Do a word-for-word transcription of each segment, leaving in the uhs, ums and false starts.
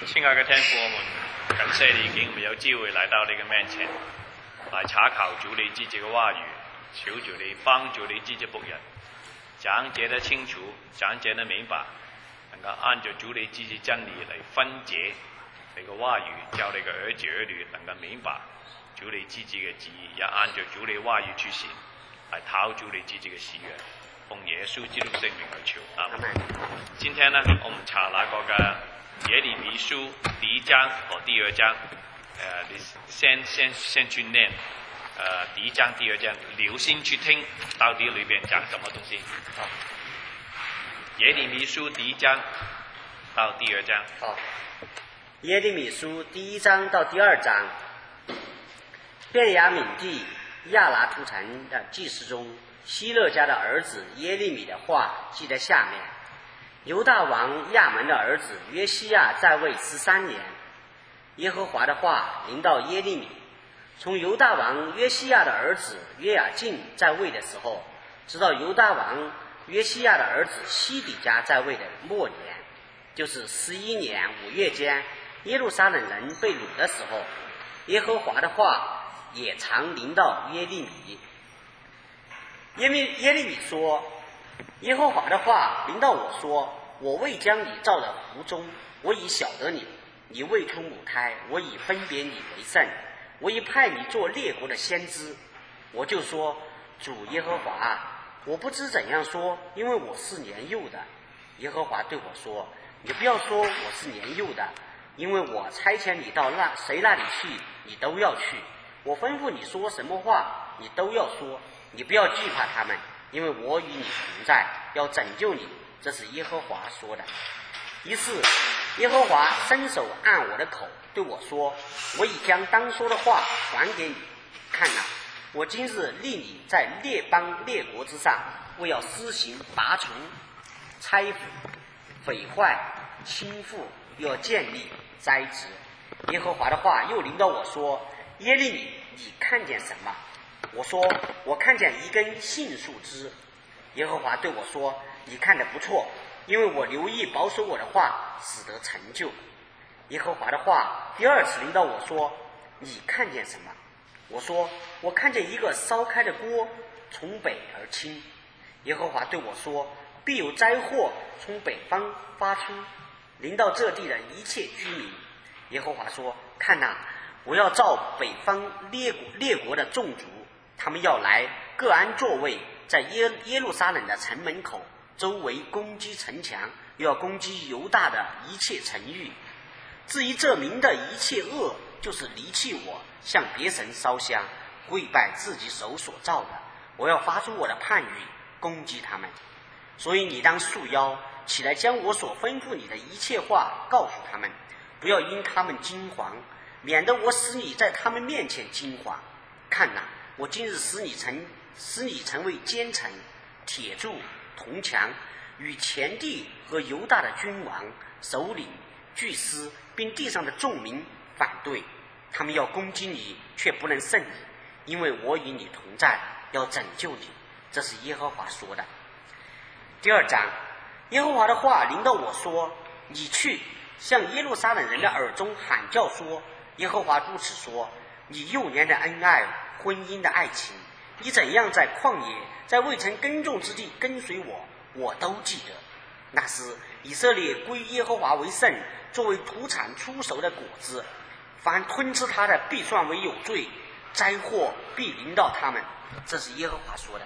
亲爱的天父，我们感谢你，给我们有机会来到你的面前，来查考主你自己的话语，求主你帮助你自己仆人，讲解得清楚，讲解得明白，能够按照主你自己真理来分解你的话语，叫你的儿子儿女能够明白主你自己的旨意，也按照主你的话语去行，来讨主你自己的喜悦。奉耶稣基督圣名而求啊！今天呢，我们查那个嘅耶利米书第一章和第二章，呃，你先先先去念，呃，第一章、第二章，留心去听，到底里边讲什么东西？好，耶利米书第一章到第二章。 好，耶利米书第一章到第二章，便雅悯地亚拿图城的祭司中，希勒家的儿子耶利米的话记在下面。犹大王亚门的儿子约西亚在位十三年，耶和华的话临到耶利米，从犹大王约西亚的儿子约雅敬在位的时候，直到犹大王约西亚的儿子西底家在位的末年，就是十一年五月间，耶路撒冷人被掳的时候，耶和华的话也常临到耶利米。耶利耶利米说，耶和华的话临到我说，我未将你造的湖中，我已晓得你；你未出母胎，我已分别你为圣，我已派你做列国的先知。我就说，主耶和华，我不知怎样说，因为我是年幼的。耶和华对我说，你不要说我是年幼的，因为我差遣你到那谁那里去，你都要去。我吩咐你说什么话，你都要说。你不要惧怕他们，因为我与你同在，要拯救你。这是耶和华说的。于是耶和华伸手按我的口对我说，我已将当说的话传给你。看哪，我今日立你在列邦列国之上，为要施行拔除、拆毁、毁坏、倾覆，又要建立、栽植。耶和华的话又临到我说，耶利米，你看见什么？我说，我看见一根杏树枝。耶和华对我说，你看得不错，因为我留意保守我的话，使得成就。耶和华的话第二次临到我说，你看见什么？我说，我看见一个烧开的锅从北而倾。耶和华对我说，必有灾祸从北方发出，临到这地的一切居民。耶和华说，看哪，我要造北方列国列国的众族，他们要来各安座位，在耶耶路撒冷的城门口周围攻击城墙，又要攻击犹大的一切城邑。至于这民的一切恶，就是离弃我，向别神烧香，跪拜自己手所造的。我要发出我的判语，攻击他们。所以你当束腰起来，将我所吩咐你的一切话告诉他们，不要因他们惊惶，免得我使你在他们面前惊惶。看哪，我今日使你成使你成为坚城、铁柱、铜墙，与前地和犹大的君王、首领、巨师，并地上的众民反对。他们要攻击你，却不能胜你，因为我与你同在，要拯救你。这是耶和华说的。第二章，耶和华的话临到我说，你去向耶路撒冷人的耳中喊叫说，耶和华如此说，你幼年的恩爱，婚姻的爱情，你怎样在旷野，在未曾耕种之地跟随我，我都记得。那时以色列归耶和华为圣，作为土产出熟的果子，凡吞吃他的必算为有罪，灾祸必临到他们。这是耶和华说的。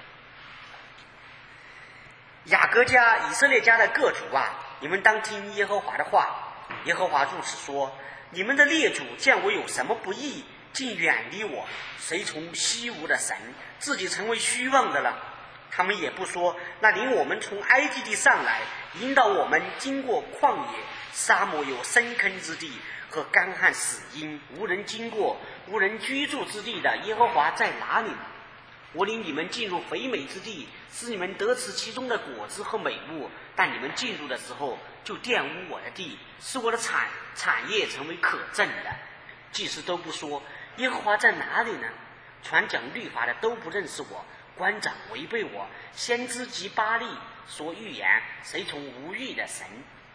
雅各家、以色列家的各族啊，你们当听耶和华的话。耶和华如此说，你们的列祖见我有什么不义，竟远离我，随从虚无的神，自己成为虚妄的了。他们也不说，那领我们从埃及地上来，引导我们经过旷野、沙漠，有深坑之地和干旱死荫，无人经过、无人居住之地的耶和华在哪里呢？我领你们进入肥美之地，使你们得吃其中的果子和美物，但你们进入的时候就玷污我的地，使我的产产业成为可憎的。祭司都不说，耶和华在哪里呢？传讲律法的都不认识我，官长违背我，先知及巴利说预言，随从无欲的神。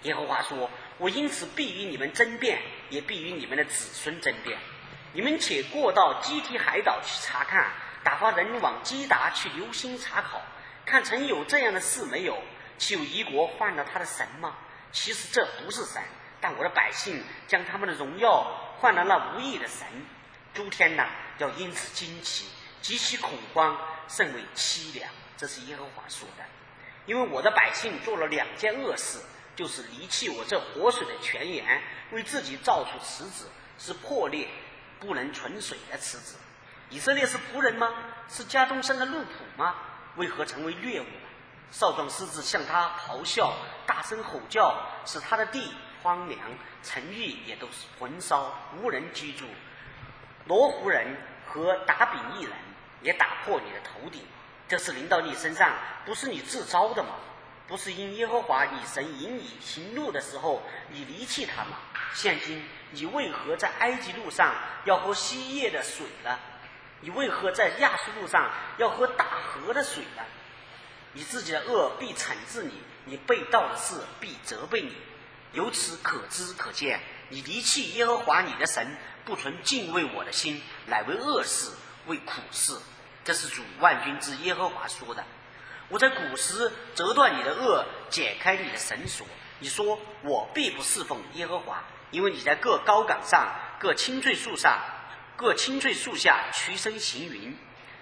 耶和华说：我因此必与你们争辩，也必与你们的子孙争辩。你们且过到基提海岛去查看，打发人往基达去留心查考，看曾有这样的事没有？岂有一国换了他的神吗？其实这不是神，但我的百姓将他们的荣耀换了那无义的神。诸天哪，要因此惊奇，极其恐慌，甚为凄凉。这是耶和华说的。因为我的百姓做了两件恶事，就是离弃我这活水的泉源，为自己造出池子，是破裂不能存水的池子。以色列是仆人吗？是家中生的路仆吗？为何成为掠物呢？少壮狮子向他咆哮，大声吼叫，使他的地荒凉，城邑也都是焚烧，无人居住。罗湖人和达比一人也打破你的头顶，这是临到你身上，不是你自招的吗？不是因耶和华你神引你行路的时候，你离弃他吗？现今你为何在埃及路上要喝西叶的水呢？你为何在亚述路上要喝大河的水呢？你自己的恶必惩治你，你背道的事必责备你。由此可知可见，你离弃耶和华你的神，不存敬畏我的心，乃为恶事，为苦事。这是主万军之耶和华说的。我在古时折断你的恶，解开你的绳索。你说我必不侍奉耶和华，因为你在各高岗上、各青翠树上、各青翠树下屈身行云。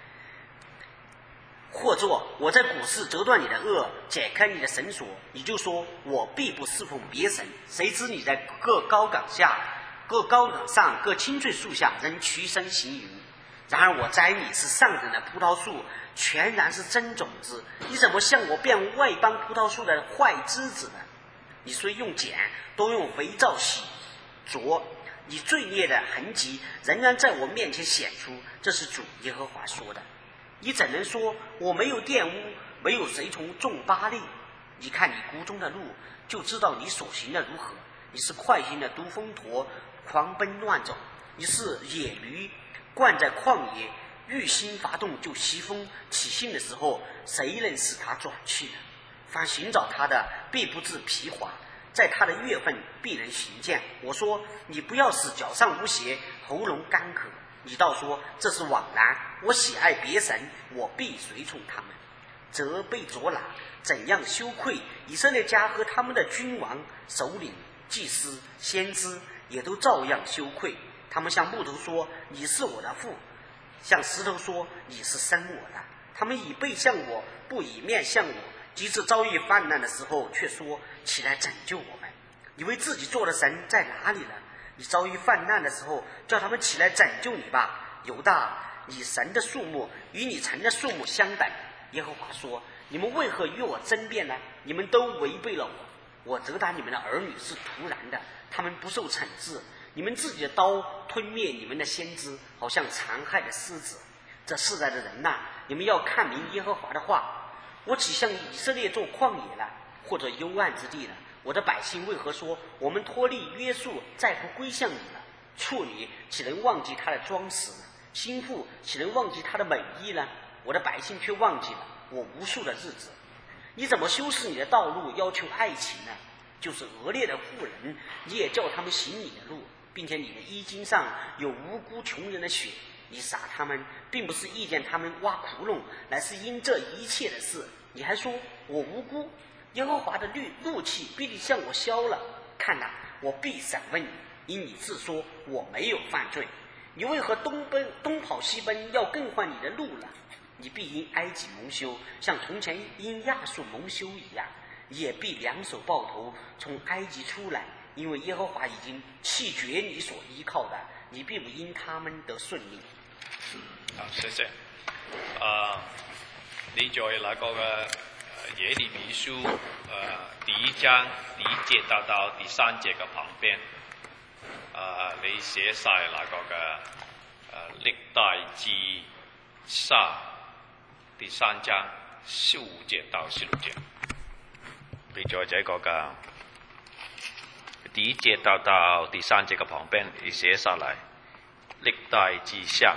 或作我在古时折断你的恶，解开你的绳索，你就说我必不侍奉别神。谁知你在各高岗下、各高岗上、各青翠树下仍屈身行云。然而我栽你是上等的葡萄树，全然是真种子，你怎么向我变外邦葡萄树的坏枝子呢？你虽用碱，都用肥皂洗濯，你罪孽的痕迹仍然在我面前显出。这是主耶和华说的。你怎能说我没有玷污，没有随从众巴力？你看你谷中的路，就知道你所行的如何。你是快行的独峰驼，狂奔乱走；你是野驴，惯在旷野，欲心发动就袭风。起兴的时候，谁能使他转去呢？凡寻找他的，必不致疲乏，在他的月份必能寻见。我说你不要使脚上无鞋，喉咙干渴。你倒说这是枉然。我喜爱别神，我必随从他们。责备卓拿，怎样羞愧？以色列家和他们的君王、首领、祭司、先知也都照样羞愧。他们向木头说你是我的父，向石头说你是生我的。他们以背向我，不以面向我，即使遭遇患难的时候，却说起来拯救我们。你为自己做的神在哪里呢？你遭遇患难的时候，叫他们起来拯救你吧。犹大，你神的数目与你城的数目相等。耶和华说，你们为何与我争辩呢？你们都违背了我。我责打你们的儿女是突然的，他们不受惩治。你们自己的刀吞灭你们的先知，好像残害的狮子。这世代的人呐、啊，你们要看明耶和华的话。我岂向以色列做旷野了，或者幽暗之地了？我的百姓为何说我们脱离约束，再不归向你了？处女岂能忘记她的装饰呢？心腹岂能忘记她的美衣呢？我的百姓却忘记了我无数的日子。你怎么修饰你的道路，要求爱情呢？就是恶劣的妇人，你也叫他们行你的路，并且你的衣襟上有无辜穷人的血。你杀他们，并不是意见他们挖窟窿，乃是因这一切的事。你还说我无辜，耶和华的怒气必定向我消了。看哪，我必审问你，因你自说我没有犯罪。你为何东奔东跑西奔，要更换你的路呢？你必因埃及蒙羞，像从前因亚述蒙羞一样，也必两手抱头从埃及出来，因为耶和华已經棄絕你所依靠的，你並不因他們得順利。 好，謝謝。啊，你在那個嘅耶利米書誒、呃、第一章第一節到到第三節嘅旁邊，啊，你寫晒那個嘅誒歷代志下第三章十五節到十六節。你在這個嘅第一節到到第三節嘅旁邊，你寫下來歷代志下。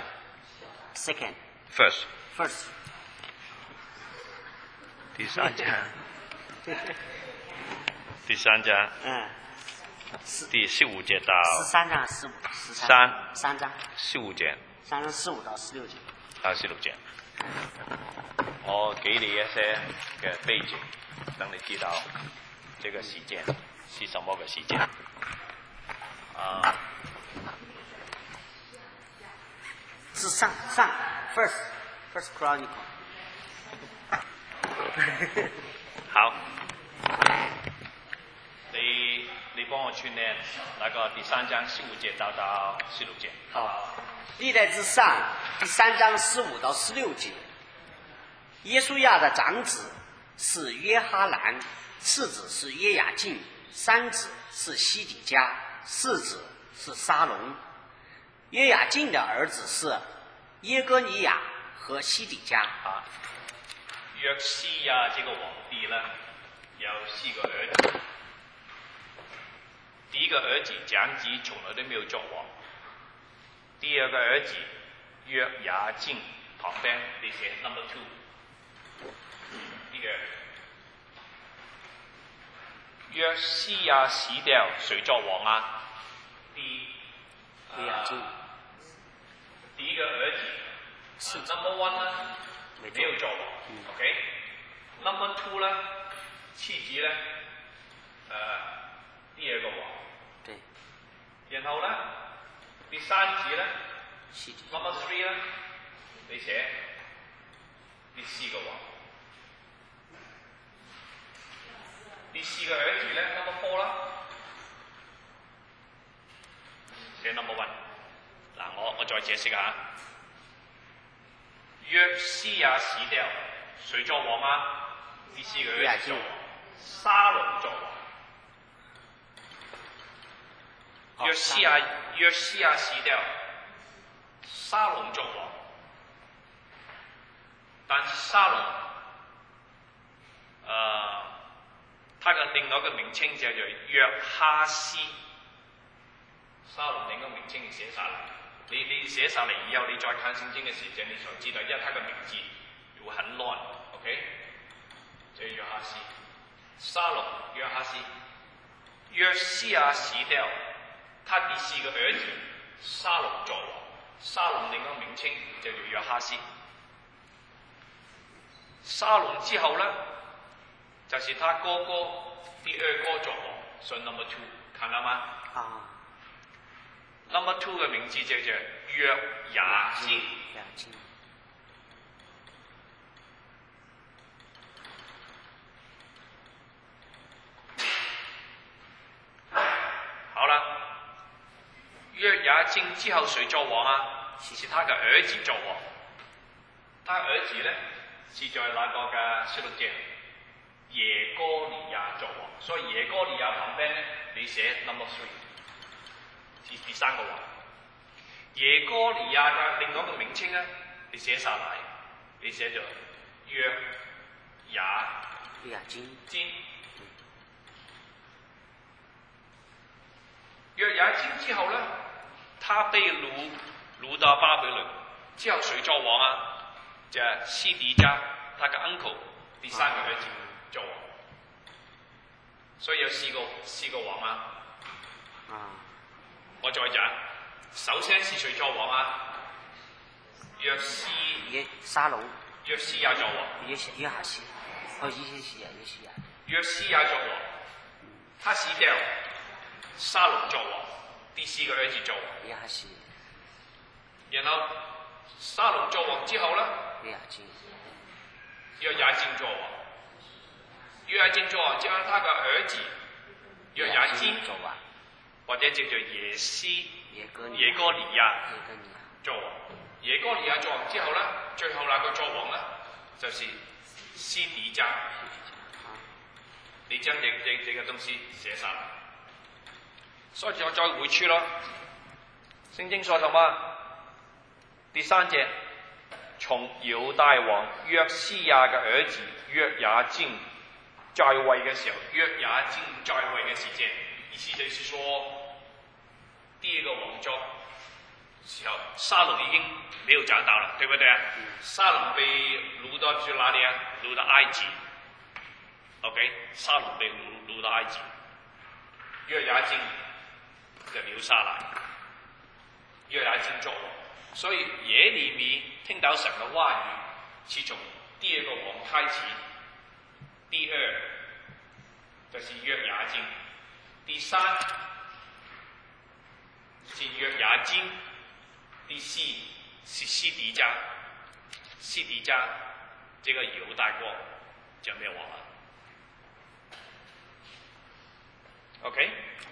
Second. First. First. 第三章。 第三章， 嗯， 第十五节到十三章十五十三三三章十五节三章十五到十六节。 到十六节。我給你一些嘅背景，等你知道這個事件是什麼嘅事件。啊， 是上上 first first chronicle。 好，你你幫我串聯那個第三章十五節到到十六節。 好，歷代之上第三章十五到十六節。耶稣亚的长子是约哈兰，次子是约雅敬，三子是西底家，四子是沙龙。约雅敬的儿子是耶哥尼雅和西底家。 啊，約西亞這個皇帝呢，有四個兒子。第一個兒子長子從來都沒有做王。第二個兒子約雅敬，旁邊你寫 number two。第二，約西亞死掉，誰作王啊？第約雅敬。 第一個兒子是 number one 呢，沒有做王。 嗯、 OK。number two 呢，次子呢，呃，第二個王。 對。 然後呢，第三子呢 ，number three 呢，你寫第四個王。第四個兒子呢 number four 啦，寫 number one。嗱，我我再解釋下，約西亞死掉，誰作王啊？第四個兒子作王，沙龍作王。約西亞約西亞死掉，沙龍作王，但是沙龍，呃。他嘅另外一個名稱叫做約哈斯，沙龍另一個名稱寫晒嚟，你你寫晒嚟以後，你再看聖經嘅時候，你就知道，因為他嘅名字會很亂 ，OK？ 就約哈斯，沙龍約哈斯，約西亞死掉，他第四個兒子沙龍作王，沙龍另一個名稱叫做約哈斯，沙龍之後呢？就是他哥哥第二哥作王，所以 number two 看到嗎？ 啊。 number two 嘅名字叫做約雅敬。 雅敬。 好啦，約雅敬之後誰作王啊？是他嘅兒子作王。他兒子呢，是在那個嘅十六節。耶哥尼亞作王，所以耶哥尼亞旁邊呢，你寫 number three， 是第三個王。耶哥尼亞嘅另外一個名稱呢，你寫晒嚟，你寫咗約雅雅敬。 約雅敬之後呢，他被擄擄到巴比倫，之後誰作王啊？就係西底家，他嘅 uncle， 第三個兒子。啊做王，所以有四個四個王啊！ 啊， 我再講，首先是誰作王啊？約西約沙龍， 約西亞作王， 約約哈西，哦，約西亞，約西亞， 約西亞作王，他死掉，沙龍作王，第四個兒子作王， 約哈西， 然後沙龍作王之後呢， 約雅敬， 約雅敬作王。約雅敬作王之後，他嘅兒子約雅敬或者叫做耶西耶哥尼亞作王。耶哥尼亞作王之後呢，最後那個作王呢，就是西底家。你將這這這個東西寫晒，所以我再回出咯。聖經說什麼？第三節，從猶大王約西亞嘅兒子約雅敬在位嘅時候，約雅敬在位嘅時間，意思就是說，第一個王作時候，沙龍已經沒有長大了，對不對啊？嗯、沙龍被擄到去哪裡啊？擄到埃及。OK， 沙龍被擄擄到埃及。 约雅敬就留下來，約雅敬作王。所以耶利米聽到神嘅話語，是從第二個王開始，第二就是約雅敬，第三是約雅敬，第四是西底家，西底家這個猶大國就滅亡了。OK，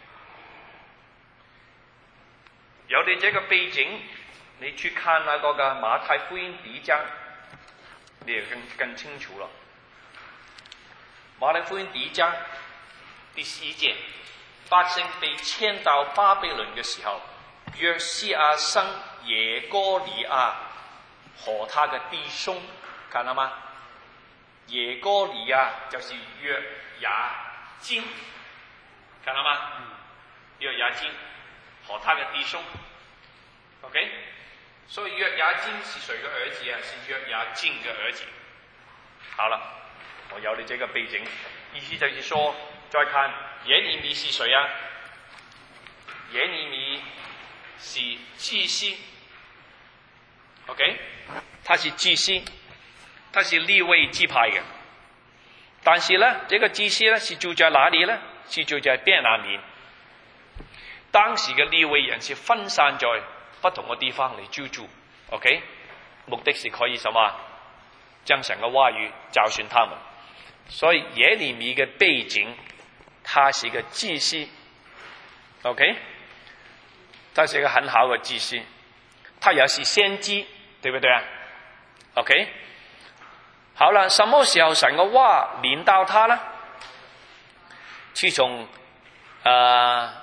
有你這個背景，你去看那個嘅馬太福音第一章，你也更更清楚了。馬太福音第一章第十一節，百姓被遷到巴比倫嘅時候，約西亞生耶哥尼亞和他嘅弟兄，看到嗎？耶哥尼亞就是約雅敬，看到嗎？約雅敬和他嘅弟兄 ，OK。所以約雅敬是誰嘅兒子啊？是約雅敬嘅兒子。好了，我有你這個背景，意思就是說，再看耶利米是誰啊？耶利米是祭司 ，OK， 他是祭司，他是利未支派嘅。但是呢，這個祭司呢是住在哪裡呢？是住在便雅憫。當時嘅利未人是分散在不同嘅地方嚟居住 ，OK， 目的是可以什麼？將神嘅話語教訓他們。所以耶利米嘅背景，他是個祭司 ，OK， 他是一個很好嘅祭司，他也是先知，對不對啊 ？OK， 好了，什麼時候神嘅話臨到他呢？自從呃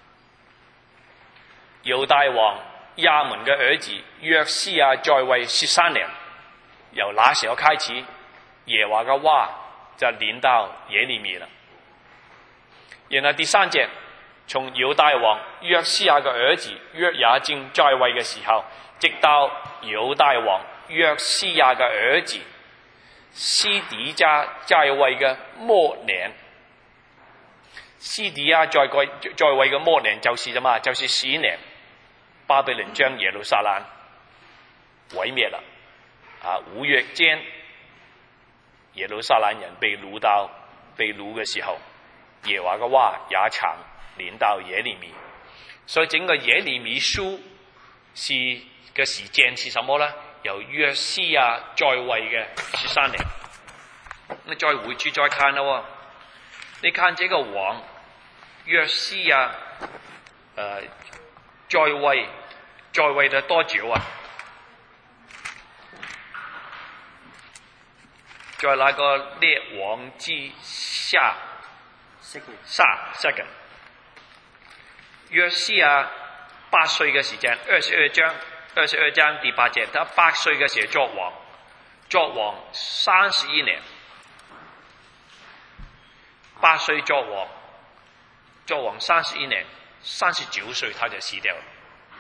猶大王亞門嘅兒子約書亞在位十三年，由那時候開始，耶和華嘅話就臨到耶利米啦。然後第三節，從猶大王約書亞嘅兒子約雅敬在位嘅時候，直到猶大王約書亞嘅兒子西底家在位嘅末年，西底家在位在位嘅末年就是什麼？就是十年。巴比倫將耶路撒冷毀滅了，啊，五月間耶路撒冷人被擄到被擄嘅時候，耶和華嘅話也曾臨到耶利米，所以整個耶利米書是嘅時間是什麼呢？由約書亞在位嘅十三年，你再回住再看啦，你看這個王約書亞，呃在位在位咗多久啊？在那個列王之下，下 second， 約書亞八歲嘅時間，二十二章二十二章第八節，他八歲嘅時候作王，作王三十一年，八歲作王，作王三十一年。三十九歲他就死掉了，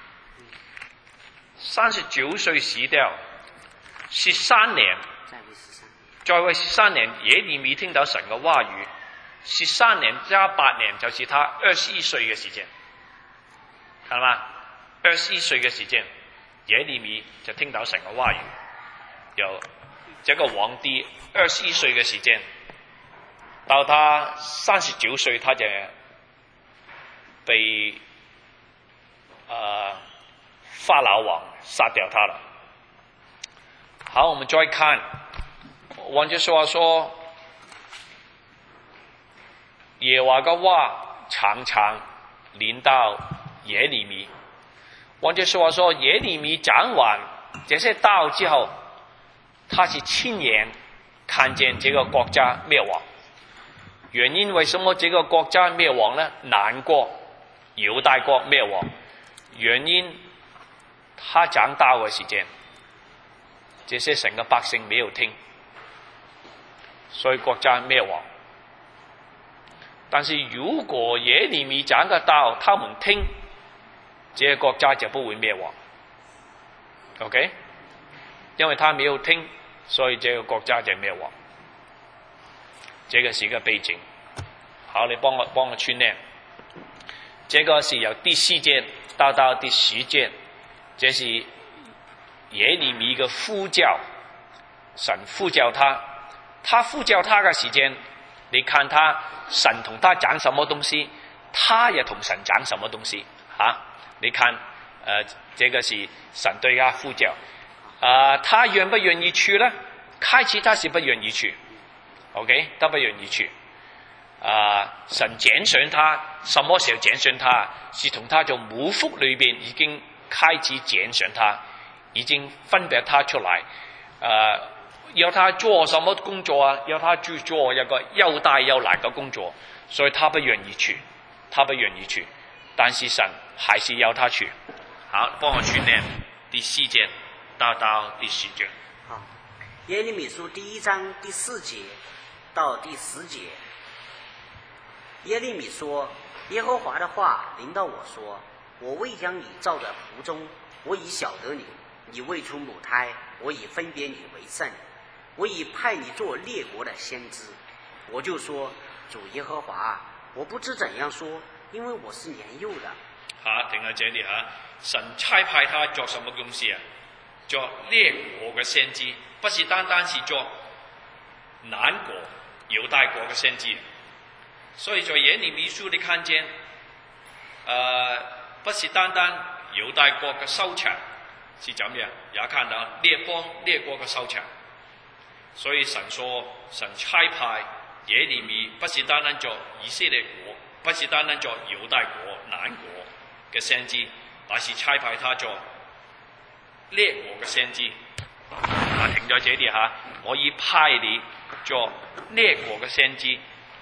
三十九歲死掉，十三年，在位十三年，耶利米聽到神嘅話語，十三年加八年就是他二十一歲嘅時間，係嘛？二十一歲嘅時間，耶利米就聽到神嘅話語，由這個皇帝二十一歲嘅時間，到他三十九歲，他就被呃法老王殺掉他了。好，我們再看，換句說話說，耶和華嘅話常常臨到耶利米。換句說話說，耶利米講完這些道之後，他是親眼看見這個國家滅亡。原因為什麼這個國家滅亡呢？南國猶大國滅亡，原因他講道嘅時間，這些神嘅百姓沒有聽，所以國家滅亡。但是如果耶利米講嘅道，他們聽，這個國家就不會滅亡。OK， 因為他沒有聽，所以這個國家就滅亡。這個是一個背景。好，你幫我幫我串呢。 这个是由第四节到到第十节，这是耶利米嘅呼叫，神呼叫他，他呼叫他嘅时间，你看他神同他讲什么东西，他也同神讲什么东西啊？你看，呃，这个是神对他呼叫，啊、呃，他愿不愿意去呢？开始他是不愿意去 ，OK， 他不愿意去。啊、呃，神拣选他，什麼時候揀選他？是從他做母腹裏邊已經開始揀選他，已經分別他出來。呃，要他做什麼工作啊？要他去做一個又大又難嘅工作，所以他不願意去，他不願意去。但是神還是要他去。好，幫我去念第四節到到第十節。 好，耶利米書第一章第四節到第十節。耶利米說：耶和華的話臨到我說，我未將你造在腹中，我已曉得你；你未出母胎，我已分別你為聖，我已派你做列國的先知。我就說：主耶和華，我不知怎樣說，因為我是年幼的。 好，停喺這裡嚇。神差派他做什麼東西啊？做列國嘅先知，不是單單是做南國猶大國嘅先知。所以在耶利米書你看見，呃，不是單單猶大國嘅收場是怎樣，也看到列邦列國嘅收場。所以神說，神差派耶利米不是單單做以色列國，不是單單做猶大國南國嘅先知，乃是差派他做列國嘅先知。啊，停在這裡嚇，我已派你做列國嘅先知。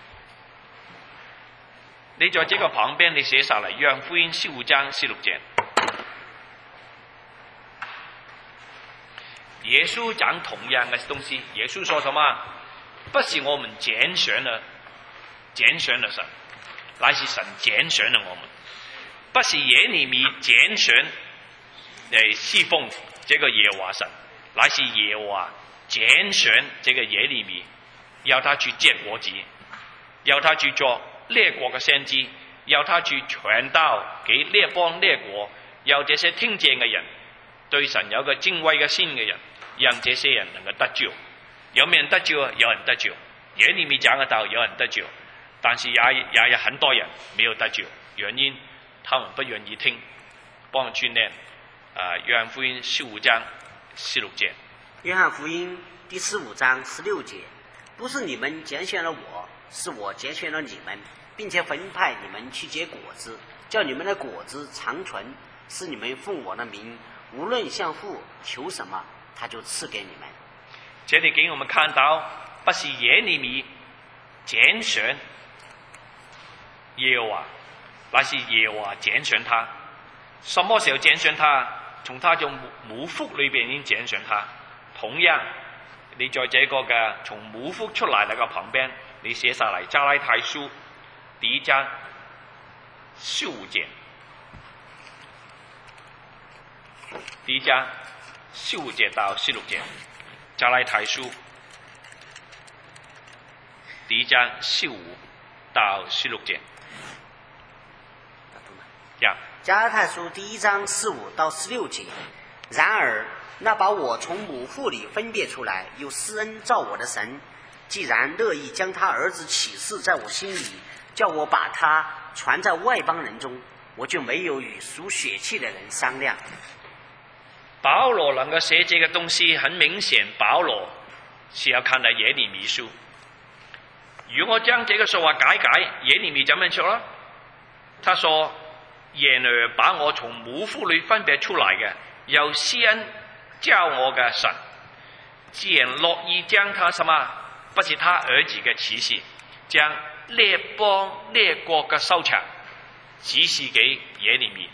你在這個旁邊，你寫下來，約翰福音十五章十六節。耶穌講同樣嘅東西，耶穌說什麼？不是我們揀選了，揀選了神，乃是神揀選了我們。不是耶利米揀選嚟侍奉這個耶和華神，乃是耶和華揀選這個耶利米，要他去結果子，要他去做列國嘅先知，要他去傳道給列邦列國，要這些聽見嘅人對神有個敬畏嘅心嘅人，讓這些人能夠得救。有沒有人得救啊？有人得救。耶利米講嘅道有人得救，但是也也有很多人沒有得救，原因他們不願意聽。幫我去念啊，約翰福音十五章十六節。 約翰福音第十五章十六節，不是你們揀選了我，是我揀選了你們，並且分派你們去結果子，叫你們的果子長存，是你們奉我的名，無論向父求什麼，他就賜給你們。 這裡給我們看到，不是耶利米揀選耶和華，乃是耶和華揀選他。什麼時候揀選他？從他從母腹裏邊已經揀選他。同樣，你在這個嘅從母腹出來那個旁邊，你寫下來加拉太書第一章十五節，第一章十五節到十六節，加拉太書第一章十五到十六節。呀， 加拉太書第一章十五到十六節。然而，那把我從母腹裏分別出來，又施恩造我的神，既然樂意將他兒子啟示在我心裏，叫我把他傳在外邦人中，我就沒有與屬血氣的人商量。 保羅能夠寫這個東西，很明顯保羅是要看到耶利米書。如果將這個說話改改，耶利米怎麼說呢？他說：然而把我從母腹裏分別出來嘅，又施恩教我嘅神，既然樂意將他什麼，不是他兒子嘅啟示，將列邦列國嘅收場指示給耶利米。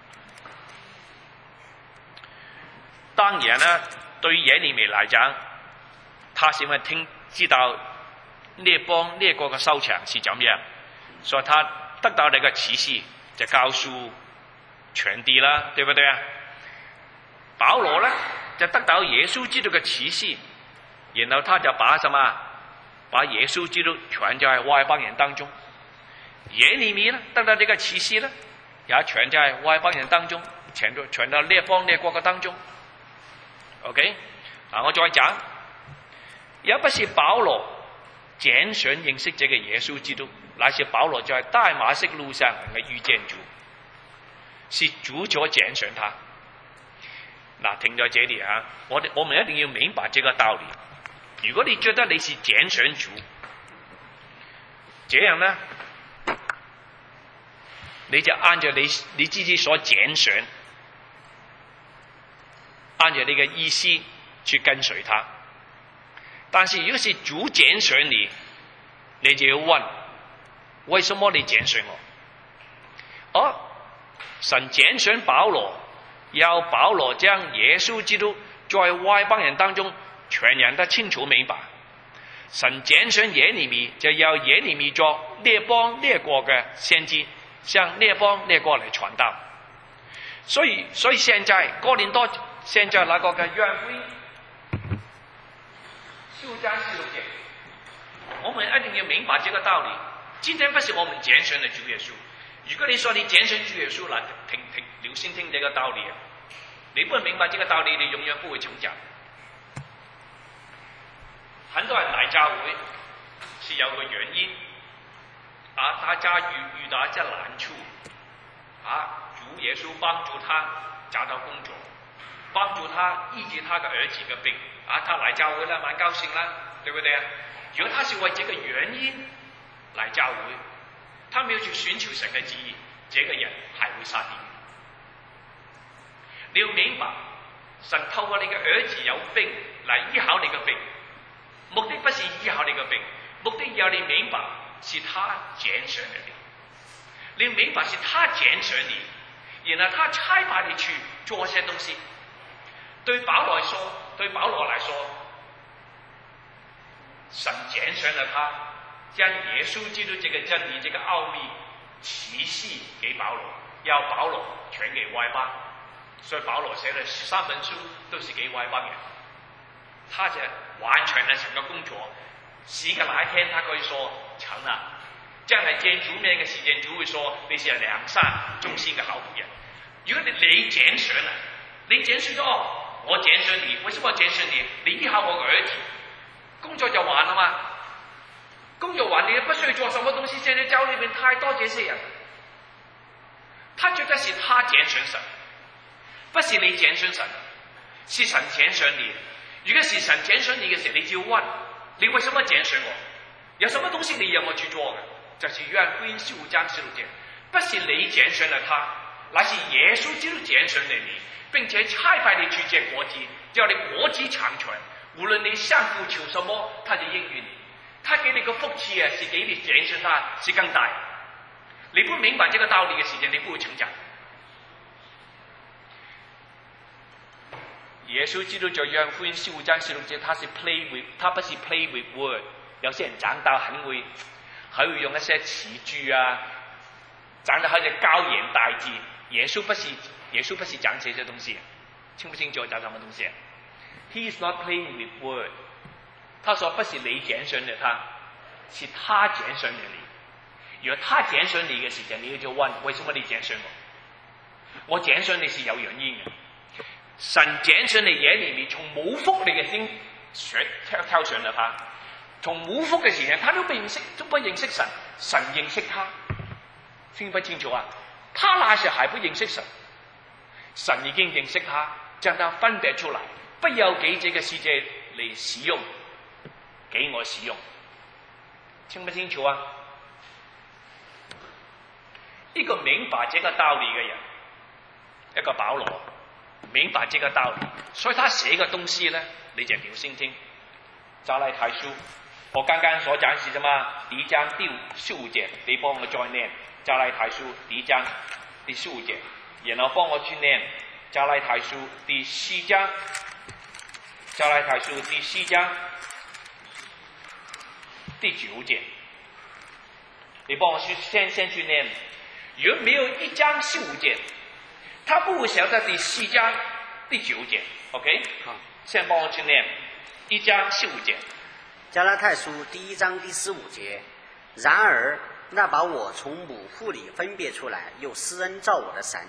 當然呢，對於耶利米來講，他是因為聽知道列邦列國嘅收場是怎樣，所以他得到呢個啟示就告訴全地啦，對不對啊？保羅呢就得到耶穌基督嘅啟示，然後他就把什麼把耶穌基督傳在外邦人當中。 耶利米呢得到这个启示呢，也传在外邦人当中，传到传到列邦列国嘅当中。OK， 啊，我再讲，也不是保羅揀選認識這個耶穌基督，乃是保羅在大馬色路上嘅遇見主，是主所揀選他。嗱，停在這裡啊，我哋我們一定要明白這個道理。如果你覺得你是揀選主，這樣呢，你就按照你你自己所揀選，按照你嘅意思去跟隨他。但是如果是主揀選你，你就要問：為什麼你揀選我？哦，神揀選保羅，要保羅將耶穌基督在外邦人當中傳揚得清楚明白。神揀選耶利米，就要耶利米作列邦列國嘅先知，向列邦列國嚟傳道。所以，所以現在哥林多現在那個嘅約會十五章十六節，我們一定要明白這個道理。今天不是我們揀選的主耶穌。如果你說你揀選主耶穌，嗱，聽聽留心聽這個道理。你不明白這個道理，你永遠不會成長。很多人來教會是有個原因，啊，大家遇遇到一些難處，啊，主耶穌幫助他找到工作，幫助他醫治他的兒子的病，啊，他來教會了，蠻高興啦，對不對啊？如果他是為這個原因來教會，他沒有去尋求神的旨意，這個人還會下地獄。你要明白，神透過你嘅兒子有病來醫好你嘅病，目的不是醫好你嘅病，目的要你明白是他揀選了你，你要明白是他揀選你，然後他差派你去做些東西。對保羅來說，對保羅來說，神揀選了他，將耶穌基督這個真理、這個奧秘啟示給保羅，要保羅傳給外邦。所以保羅寫了十三本書都是給外邦人，他就完成了整個工作。是個哪一天他可以說成了，將來見主面嘅時間，主會說你是良善忠心嘅好僕人。如果你你揀選了，你揀選咗哦，我揀選你，為什麼我揀選你？你醫好我個兒子，工作就完了嘛。工作完你不需要做什麼東西，現在教裏面太多這些人，他覺得是他揀選神。不是你揀選神，是神揀選你。如果是神揀選你嘅時候，你就要問：你為什麼揀選我？有什麼東西你要我去做嘅？就是約翰福音十五章十六節，不是你揀選了他，乃是耶穌基督揀選了你，並且差派你去見國基，叫你國基長存。無論你向父求什麼，他就應允你。他給你個福氣啊，是給你揀選他，是更大。你不明白這個道理嘅時間，你不會成長。耶穌基督在約翰福音十五章十六節，他是 play with， 他不是 play with word。有些人講到很會，還會用一些詞句啊，講到好似高言大志。耶穌不是，耶穌不是講這些東西，清不清楚講什麼東西 ？He is not playing with word。他說不是你揀選了他，是他揀選了你。如果他揀選你嘅時間，你就問：為什麼你揀選我？我揀選你是有原因嘅。神揀選你耶利米，從母腹你嘅先選挑挑選了他。從母腹嘅時間，他都不認識，都不認識神，神認識他，清不清楚啊？他那時還不認識神，神已經認識他，將他分別出來，不要給這個世界嚟使用，給我使用，清不清楚啊？一個明白這個道理嘅人，一個保羅。明白這個道理，所以他寫嘅東西呢，你就留心聽。加拉太書，我剛剛所講是什麼？第一章第十五節，你幫我再念加拉太書第一章第十五節，然後幫我去念加拉太書第四章，加拉太書第四章第九節，你幫我去先先去念。如果沒有一章十五節，他不會曉得第四章第九節 ，OK？ 好，先幫我去念一章十五節。 加拉太書第一章第十五節。然而那把我从母腹里分别出来，又施恩造我的神，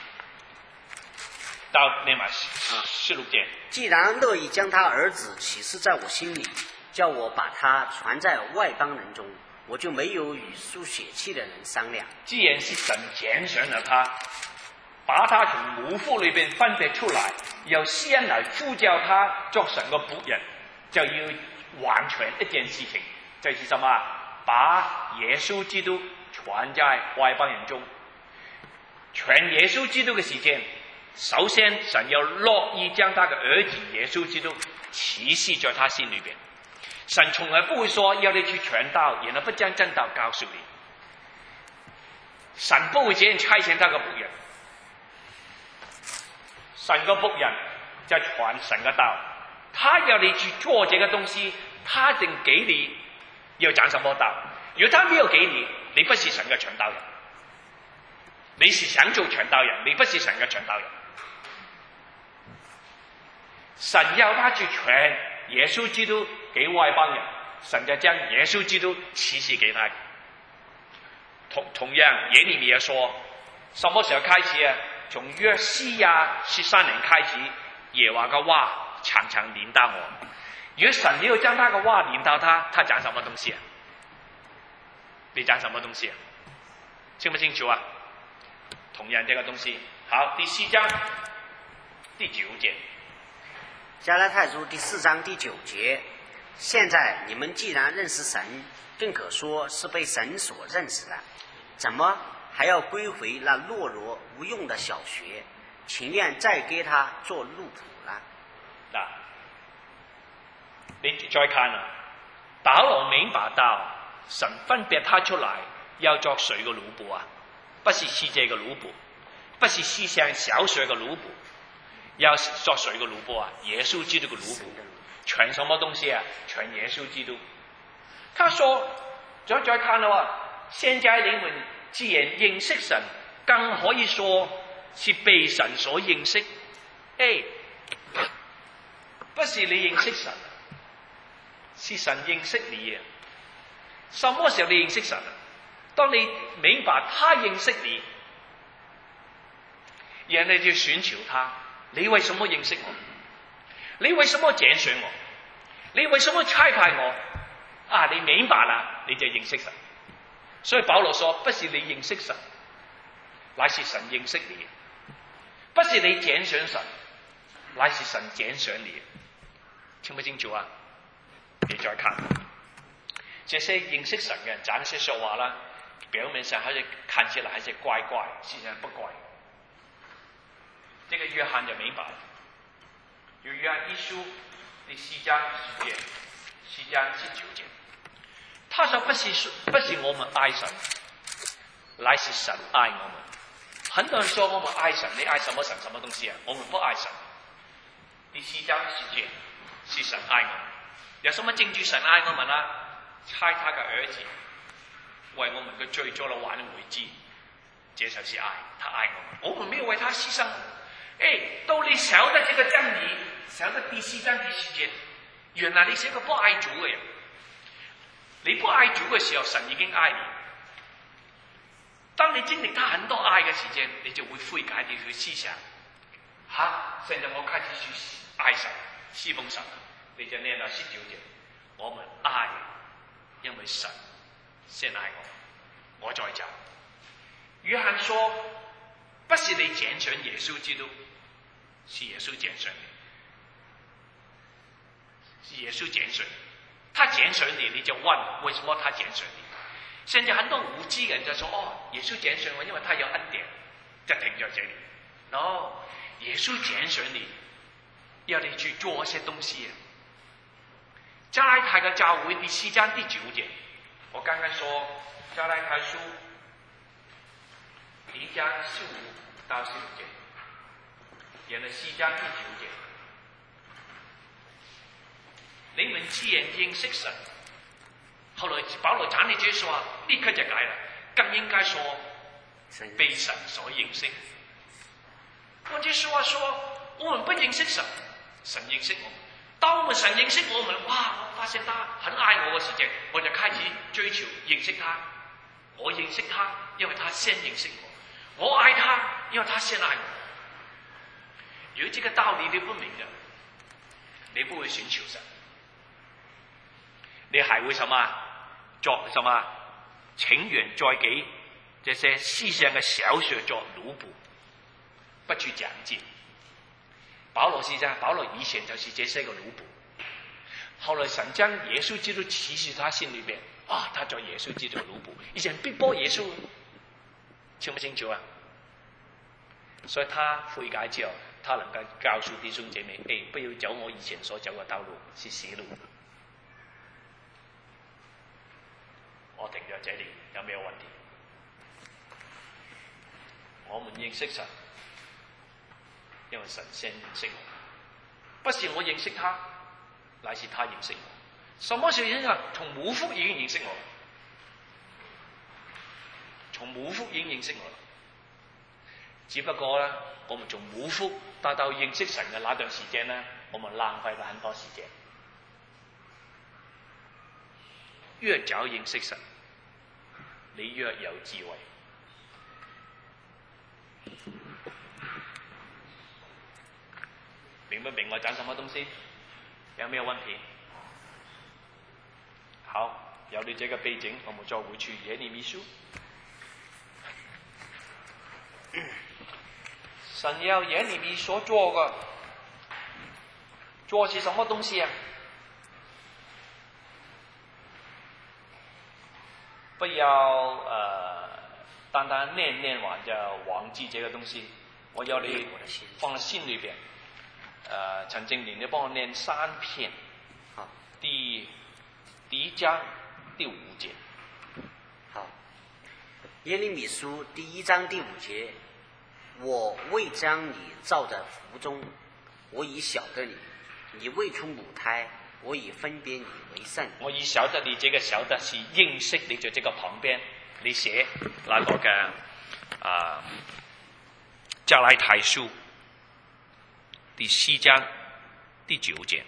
到那嘛十六节， 既然乐意将他儿子启示在我心里，叫我把他传在外邦人中，我就没有与输血气的人商量。 既然是神拣选了他，把他从母腹里边分别出来，又先来呼叫他做神嘅僕人，就要完全一件事情，就是什麼？把耶穌基督傳在外邦人中。傳耶穌基督嘅時間，首先神要樂意將他嘅兒子耶穌基督啟示在他心裏邊。神從來不會說要你去傳道，然後不將真道告訴你。神不會這樣差遣他嘅僕人。神嘅僕人就傳神嘅道，他要你去做這個東西，他正給你要講什麼道。如果他沒有給你，你不是神嘅傳道人。你是想做傳道人，你不是神嘅傳道人。神要他去傳耶穌基督給外邦人，神就將耶穌基督啟示給他。同同樣，耶利米也說，什麼時候開始啊？從約西亞十三年開始，耶和華嘅話常常臨到我。如果神沒有將他嘅話臨到他，他講什麼東西啊？你講什麼東西啊？清不清楚啊？同樣這個東西。好，第四章第九節。 加拉太書第四章第九節，現在你們既然認識神，更可說是被神所認識的，怎麼還要歸回那懦弱無用的小學，情願再給他做奴僕呢？ 嗱，你再看啊，保羅明白到神分別他出來要做誰嘅奴僕啊？不是世界嘅奴僕，不是思想小學嘅奴僕，要做誰嘅奴僕啊？耶穌基督嘅奴僕，傳什麼東西啊？傳耶穌基督。他說，再再看啦，現在你們既然認識神，更可以說是被神所認識。誒，不是你認識神，是神認識你啊！什麼時候你認識神啊？當你明白他認識你，然後你就尋求他。你為什麼認識我？你為什麼揀選我？你為什麼差派我？啊，你明白啦，你就認識神。所以保羅說，不是你認識神，乃是神認識你。不是你揀選神，乃是神揀選你。清不清楚啊？你再看，這些認識神嘅人講一些說話啦，表面上好似看起來好似怪怪，實際上不怪。這個約翰就明白了，有約翰一書第四章十節，四章十九節，他說不是不是我們愛神，乃是神愛我們。很多人說我們愛神，你愛什麼神什麼東西啊？我們不愛神。第四章十節是神愛我們，有什麼證據神愛我們啊？差他嘅兒子為我們嘅罪做了挽回祭，這就是愛，他愛我們，我們沒有為他犧牲。誒，到你曉得這個真理，曉得第四章第四節，原來你是一個不愛主嘅人。你不愛主嘅時候，神已經愛你。當你經歷他很多愛嘅時間，你就會悔改你嘅思想。嚇、啊，現在我開始去愛神、侍奉神，你就念到十九節，我們愛，因為神先愛我。我再講，約翰說，不是你揀選耶穌基督。是耶穌揀選你，是耶穌揀選你，他揀選你，你就問為什麼他揀選你？現在很多無知人就說：哦，耶穌揀選我，因為他有恩典，就停在這裡。哦，耶穌揀選你，要你去做一些東西啊！加拉太嘅教會第四章第九節，我剛剛說加拉太書第一章十五到十六節。然後四章第九節，你們既然認識神，後來保羅講呢句說話，立刻就改了，更應該說被神所認識。換句說話說，我們不認識神，神認識我們。當我們神認識我們，哇！我發現他很愛我嘅時間，我就開始追求認識他。 我认識他，因為他先認識我；我愛他，因為他先愛我。如果這個道理你不明嘅，你不會尋求神，你還會什麼作什麼情緣再給這些思想嘅小說作奴僕，不去講解。保羅是這樣，保羅以前就是這些個奴僕。後來神將耶穌基督啟示他心裏邊，啊，他做耶穌基督奴僕，以前逼迫耶穌，清不清楚啊？所以他悔改之後，他能夠告訴弟兄姐妹，誒、哎，不要走我以前所走嘅道路，是死路。我停咗這裏，有沒有問題？我們認識神，因為神先認識我，不是我認識他。乃是他認識我。什麼時候認識啊？從母腹已經認識我，從母腹已經認識我。只不過呢，我們從母腹達到認識神嘅那段時間呢，我們浪費了很多時間。越早認識神，你越有智慧。明不明我講什麼東西？有沒有問題？好，有了這個背景，我們再回去耶利米書。神要耶利米所做嘅，做是什麼東西啊？不要呃單單念念完就忘記這個東西，我要你放在心裏邊。呃，陳正年，你幫我念三篇， 好， 第第一章第五節。 好，耶利米書第一章第五節，我未將你造在腹中，我已曉得你；你未出母胎，我已分別你為聖。 我已曉得你，這個曉得是認識你，在這個旁邊，你寫那個嘅啊加拉太書。第四章第九節，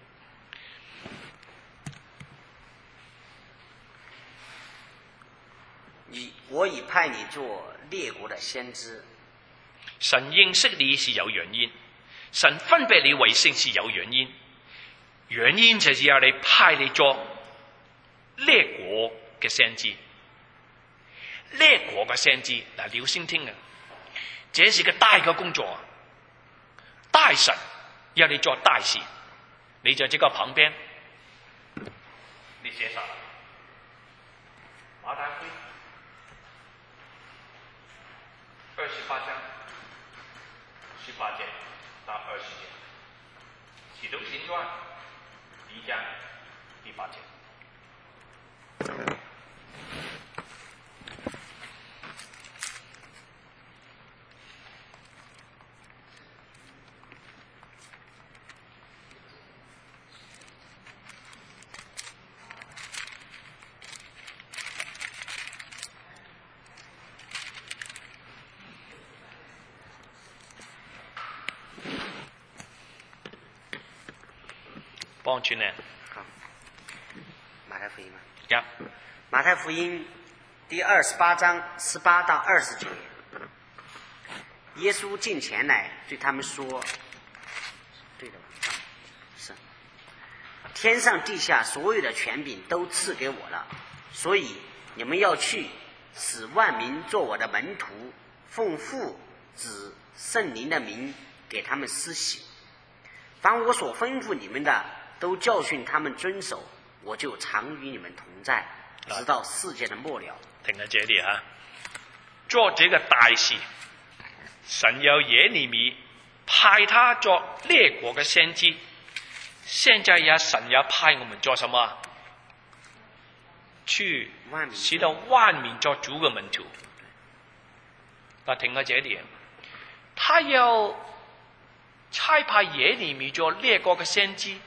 你我已派你做列國的先知。 神認識你是有原因，神分別你為聖是有原因，原因就是要你派你做列國嘅先知。列國嘅先知嗱，你要先聽啊，這是個大嘅工作。大神要你做大事，你在這個旁邊，你寫上馬太福音二十八章十八節到二十節，啟讀行傳第一章第八節。幫住呢？ 好，馬太福音嘛。 呀、yeah. 馬太福音第二十八章十八到二十節，耶穌進前來對他們說：“對的吧？是。天上地下所有的權柄都賜給我了，所以你們要去，使萬民做我的門徒，奉父子聖靈的名給他們施洗。凡我所吩咐你們的，都教訓他們遵守，我就常與你們同在，直到世界的末了。” 停喺這裡哈，做這個大事，神要耶利米派他做列國嘅先知，現在也神要派我們做什麼？去使到萬民做主嘅門徒。嗱，停喺這裡，他要差派耶利米做列國嘅先知。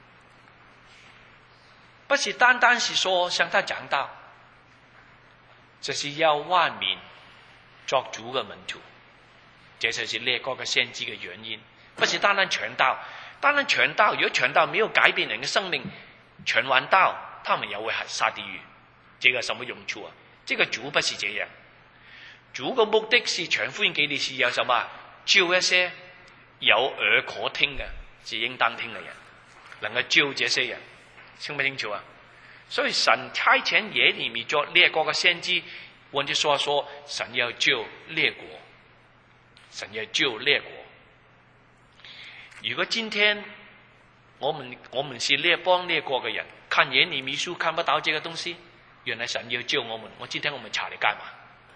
不是單單是說向他講道，這是要萬民作主嘅門徒，這就是列國嘅先知嘅原因。不是單單傳道，單單傳道，如果傳道沒有改變人嘅生命，傳完道，他們也會下地獄。這個什麼用處啊？ 这个主不是这样，主的目的是传福音给你是有什么？救一些有耳可听的，是应当听的人，能够救这些人，清不清楚啊？所以神差遣耶利米做列國嘅先知，換句說說，神要救列國，神要救列國。如果今天我們我們是列邦列國嘅人，看耶利米書看不到這個東西，原來神要救我們，我今天我們查嚟幹嘛？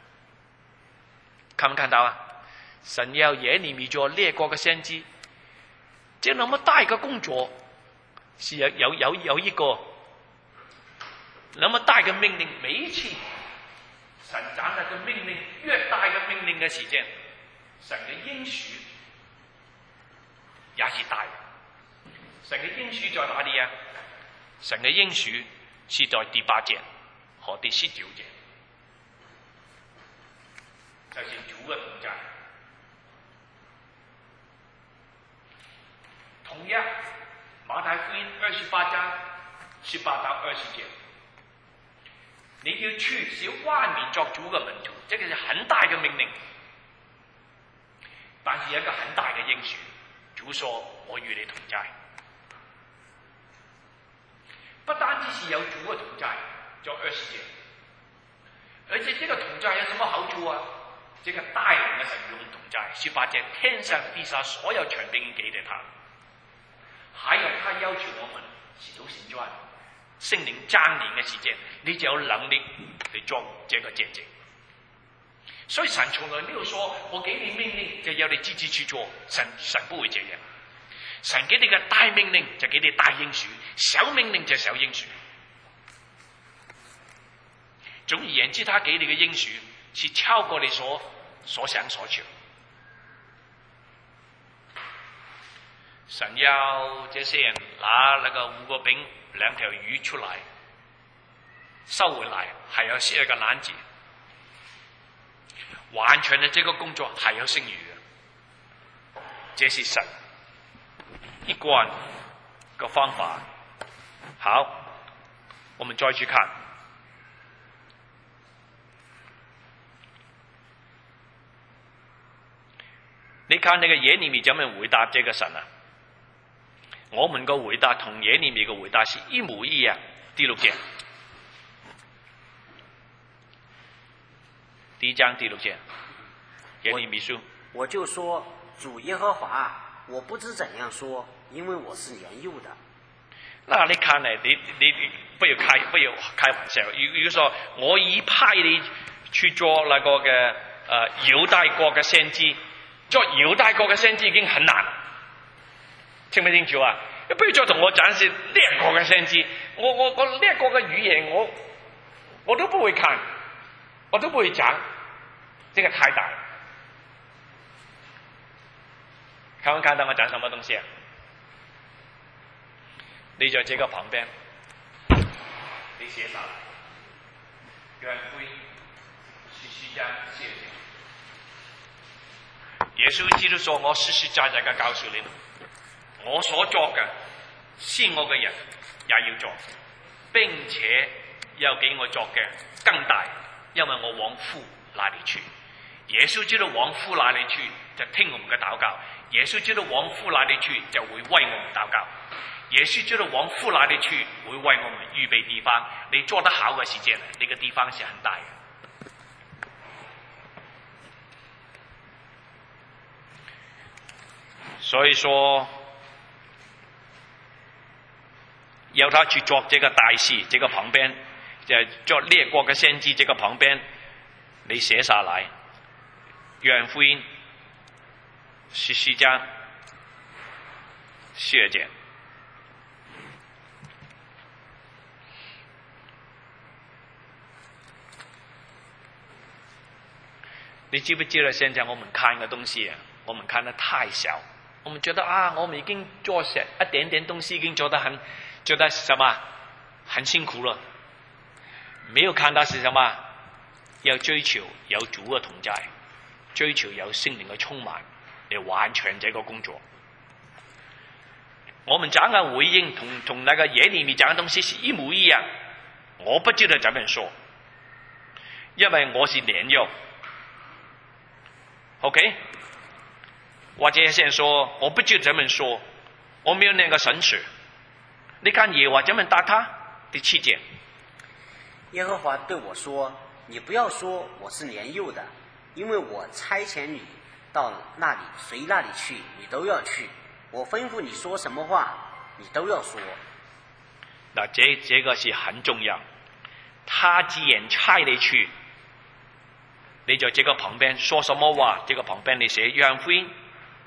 看唔看到啊？神要耶利米做列國嘅先知，這那麼大一個工作，是有有有有一個那麼大嘅命令，每一次神講嘅命令越大嘅命令嘅時間，神嘅應許也是大嘅。神嘅應許在哪裡啊？神嘅應許是在第八節和第十九節，就是主嘅同在。同樣，馬太福音二十八章十八到二十節，你要去使萬民作主嘅門徒，這個是很大嘅命令，但是有一個很大嘅應許，主說我與你同在。不單只是有主嘅同在，做二十節，而且這個同在有什麼好處啊？這個大能嘅神與我們同在，十八節天上地下所有權柄給了他。還有他要求我們使徒行傳聖靈降臨嘅時間，你就有能力去做這個見證。所以神從來沒有說我給你命令就要你自己去做，神神不會這樣。神給你個大命令就給你大應許，小命令就小應許。總而言之，他給你嘅應許是超過你所所想所求。神要這些人拿那個五個餅兩條魚出來，收回來，還要設一個籃子，完成了這個工作還要剩餘的，這是神一貫個方法。好，我們再去看，你看那個耶利米怎麼回答這個神啊？我們個回答同耶利米嘅回答是一模一樣。第六節，第一章第六節，耶利米書， 我就說主耶和華，我不知怎樣說，因為我是年幼的。 那你看嚟，你你你不要開不要開玩笑。如如果說我已派你去做那個嘅誒猶大國嘅先知，做猶大國嘅先知已經很難。清唔清楚啊？不如再同我展示列國嘅先知，我我我列國嘅語言我我都不會看，我都不會講，這個太大。看唔看到我講什麼東西啊？你在這個旁邊，你寫下來，約翰福音十四章四節，耶穌基督說：我實實在在嘅告訴你們。我所作嘅，先我嘅人也要做，並且要給我作嘅更大，因為我往父那裏去。耶穌知道往父那裏去，就聽我們嘅禱告；耶穌知道往父那裏去，就會為我們禱告；耶穌知道往父那裏去，會為我們預備地方。你做得好嘅時間，呢個地方是很大嘅。所以說，要他去做這個大事，這個旁邊就做列國嘅先知，這個旁邊你寫下來，約翰福音十四章四節。你知不知道現在我們看嘅東西啊，我們看得太小，我們覺得啊，我們已經做成一點點東西，已經做得很。覺得什麼很辛苦了，沒有看到是什麼？要追求有主嘅同在，追求有聖靈嘅充滿，嚟完成這個工作。我們講嘅回應同同那個耶利米講嘅東西是一模一樣。我不知道怎麼說， 因為我是年幼。OK？ 或者有些人說我不知怎麼說，我沒有那個神識。你看耶和華怎麼答他？第七節。 耶和華對我說：你不要說我是年幼的，因為我差遣你到那裡誰那裡去，你都要去。我吩咐你說什麼話，你都要說。 嗱，這這個是很重要。他既然差你去，你在這個旁邊說什麼話？這個旁邊你寫約翰福音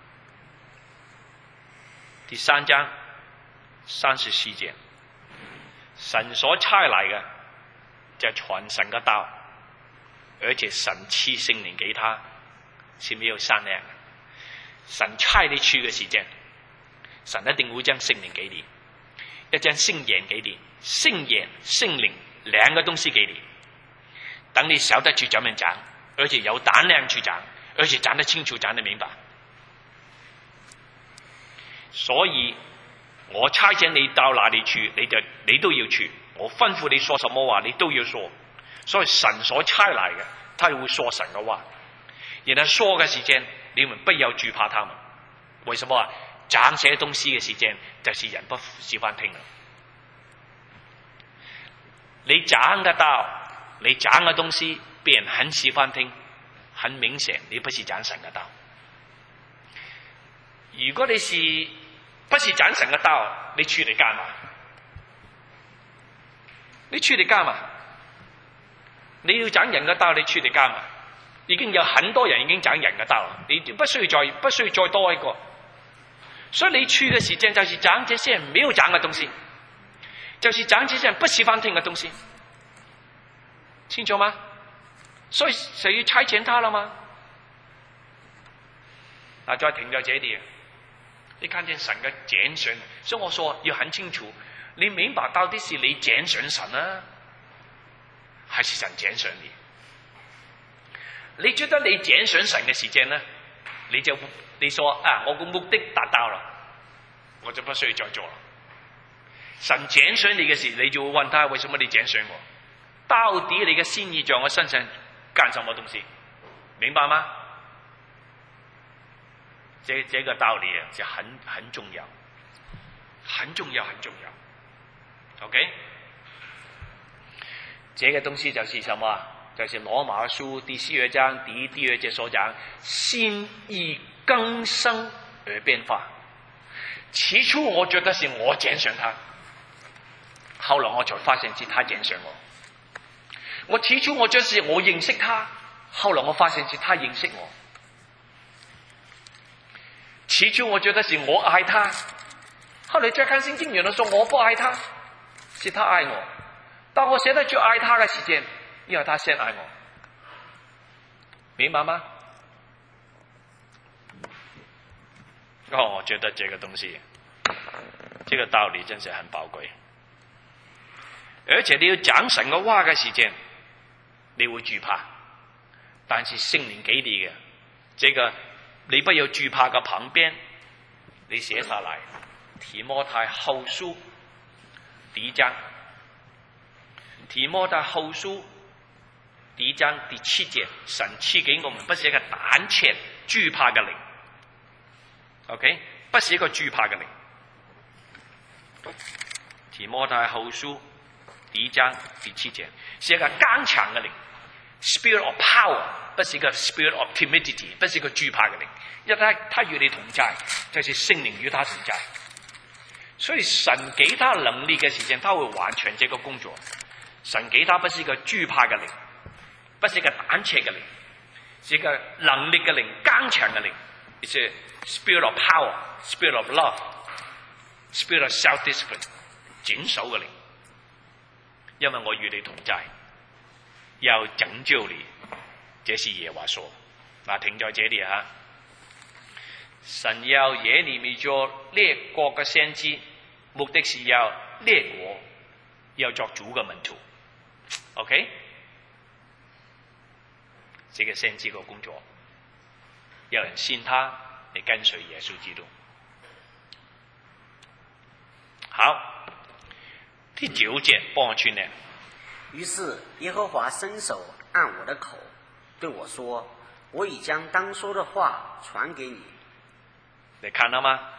第三章三十四節，神所差嚟嘅就傳神嘅道，而且神賜聖靈給他，是沒有善良。神差你去嘅時間，神一定會將聖靈給你，一將聖言給你，聖言、聖靈兩個東西給你，等你曉得去怎麼講，而且有膽量去講，而且講得清楚，講得明白。所以我差遣你到哪裡去，你就你都要去。我吩咐你說什麼話，你都要說。所以神所差來嘅，他會說神嘅話。然後說嘅時間，你們不要懼怕他們。為什麼啊？講這些東西嘅時間，就是人不喜歡聽。你講嘅道，你講嘅東西，別人很喜歡聽，很明顯你不是講神嘅道。如果你是不是講神嘅道，你去嚟幹嘛？你去嚟幹嘛？你要講人嘅道，你去嚟幹嘛？已經有很多人已經講人嘅道，你不需要再不需要再多一個。所以你去嘅時間就是講這些人沒有講嘅東西，就是講這些人不喜歡聽嘅東西，清楚嗎？所以誰要差遣他了嗎？嗱，再停在這裡，你看見神嘅揀選，所以我說要很清楚，你明白到底是你揀選神啊，還是神揀選你？你覺得你揀選神嘅時間呢，你就你說啊，我個目的達到了，我就不需要再做了。神揀選你嘅時，你就會問他，為什麼你揀選我？到底你嘅心意在我身上幹什麼東西？明白嗎？這這個道理啊，就很很重要，很重要，很重要。OK， 這個東西就是什麼？就是羅馬書第四二章第一、第二節所講，心意更新而變化。起初我覺得是我揀選他，後來我才發現是他揀選我。我起初我覺得是我認識他，後來我發現是他認識我。起初我覺得是我愛他，後來再看聖經，原來說我不愛他，是他愛我。當我現在就愛他嘅時間，因為他先愛我，明白嗎？哦，我覺得這個東西，這個道理真是很寶貴。而且你要講神嘅話嘅時間，你會懼怕，但是聖靈給你嘅，這個你不要懼怕嘅旁邊，你寫下來，提摩太後書第一章，提摩太後書第一章第七節，神賜給我們不是一個膽怯懼怕嘅靈 ，OK， 不是一個懼怕嘅靈。提摩太後書第一章第七節，是一個剛強嘅靈 ，spirit of power， 不是一個 spirit of timidity， 不是一個懼怕嘅靈，因為他他與你同在，就是聖靈與他同在，所以神給他能力嘅時間，他會完全這個工作。神給他不是一個懼怕嘅靈，不是一個膽怯嘅靈，是一個能力嘅靈，剛強嘅靈，是 spirit of power，spirit of love，spirit of self-discipline， 謹守嘅靈。因為我與你同在，要拯救你，這是耶和華說。嗱，停在這裡啊！神要耶利米做列國嘅先知，目的是要列國要作主嘅門徒。OK， 這個先知嘅工作，有人信他，你跟隨耶穌基督。好，第九節幫我串呢。 於是耶和華伸手按我的口对我说：“我已将当说的话传给你。” 你看到吗？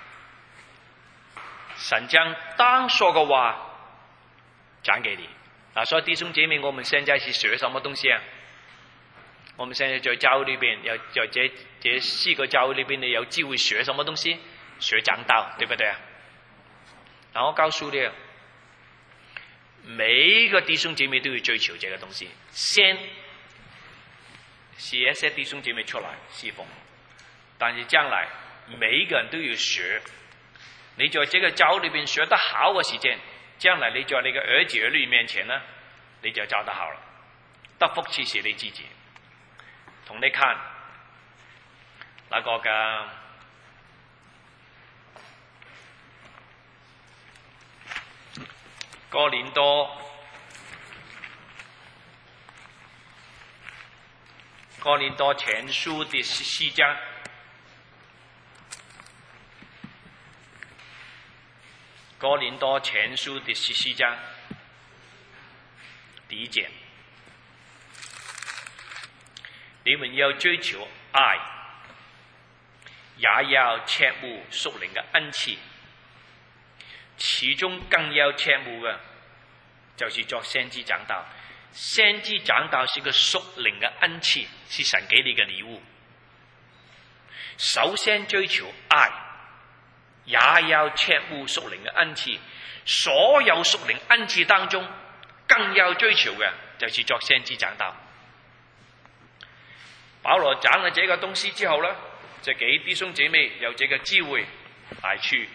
神将当说的话讲给你。啊，所以弟兄姐妹，我们现在是学什么东西啊？我们现在在教会里边，有有这这四个教会里边，你有机会学什么东西？学讲道，对不对啊？然后我告诉你，每一个弟兄姐妹都要追求这个东西，先是一些弟兄姐妹出来侍奉，但是将来每一个人都要学。你在这个教会里边学得好的时间，将来你在你嘅儿子儿女面前呢，你就教得好了。得福氣是你自己。同你看那個嘅哥林多哥林多前書第十四章。哥林多前書第十四章第一節，你們要追求愛，也要切慕屬靈嘅恩賜，其中更要切慕嘅就是作先知講道。先知講道是個屬靈嘅恩賜，是神給你嘅禮物。首先追求愛，也要切慕屬靈嘅恩賜，所有屬靈恩賜當中，更要追求嘅就是作先知講道。保羅講了這個東西之後呢，就給弟兄姐妹有這個機會來去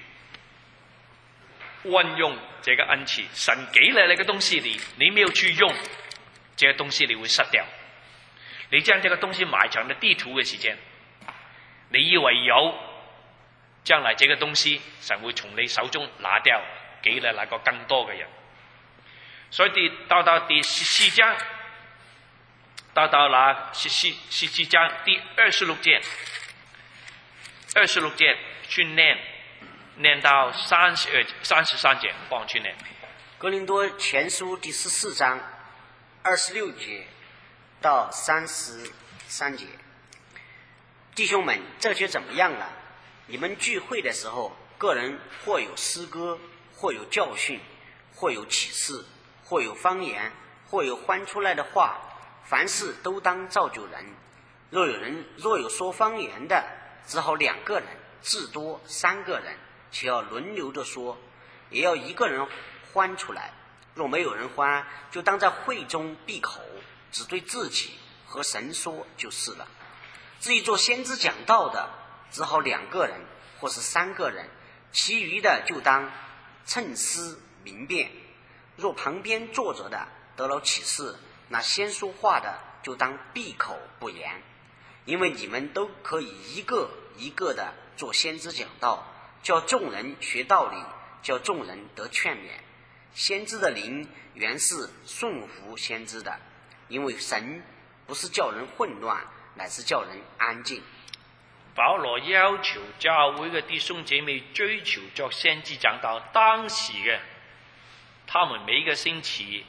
運用這個恩賜。神給了你個東西，你你沒有去用，這個東西你會失掉。你將這個東西埋藏在地圖嘅時間，你以為有，將來這個東西神會從你手中拿掉，給了那個更多嘅人。所以第到到第十四章，到到那十四十四章第二十六節，二十六節去念，念到三十二三十三節，幫我去念。 哥林多前書第十四章二十六節到三十三節，弟兄們，這些怎麼樣了？你們聚會的時候，個人或有詩歌，或有教訓，或有啟示，或有方言，或有翻出來的話，凡事都當造就人。若有人若有說方言的，只好兩個人，至多三個人，且要輪流着說，也要一個人翻出來。若沒有人翻，就當在會中閉口，只對自己和神說就是了。至於做先知講道的，只好兩個人或是三個人，其餘的就當趁思明辨。若旁邊坐着的得了啟示，那先說話的就當閉口不言，因為你們都可以一個一個的做先知講道，叫眾人學道理，叫眾人得勸勉。先知的靈原是順服先知的，因為神不是叫人混亂，乃是叫人安靜。 保羅要求教會嘅弟兄姐妹追求作先知講道，當時嘅他們每個星期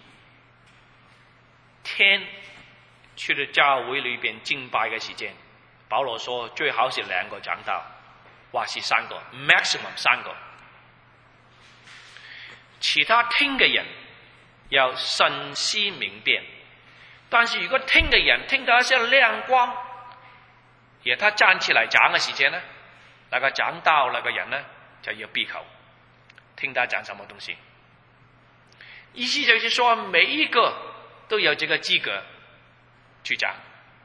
天去到教會裏邊敬拜嘅時間，保羅說最好是兩個講道，或是三個 ，maximum 三個。其他聽嘅人要慎思明辨，但是如果聽嘅人聽到一些亮光，而他站起來講嘅時間呢，那個講道那個人呢就要閉口，聽他講什麼東西。意思就是說，每一個都有這個資格去講，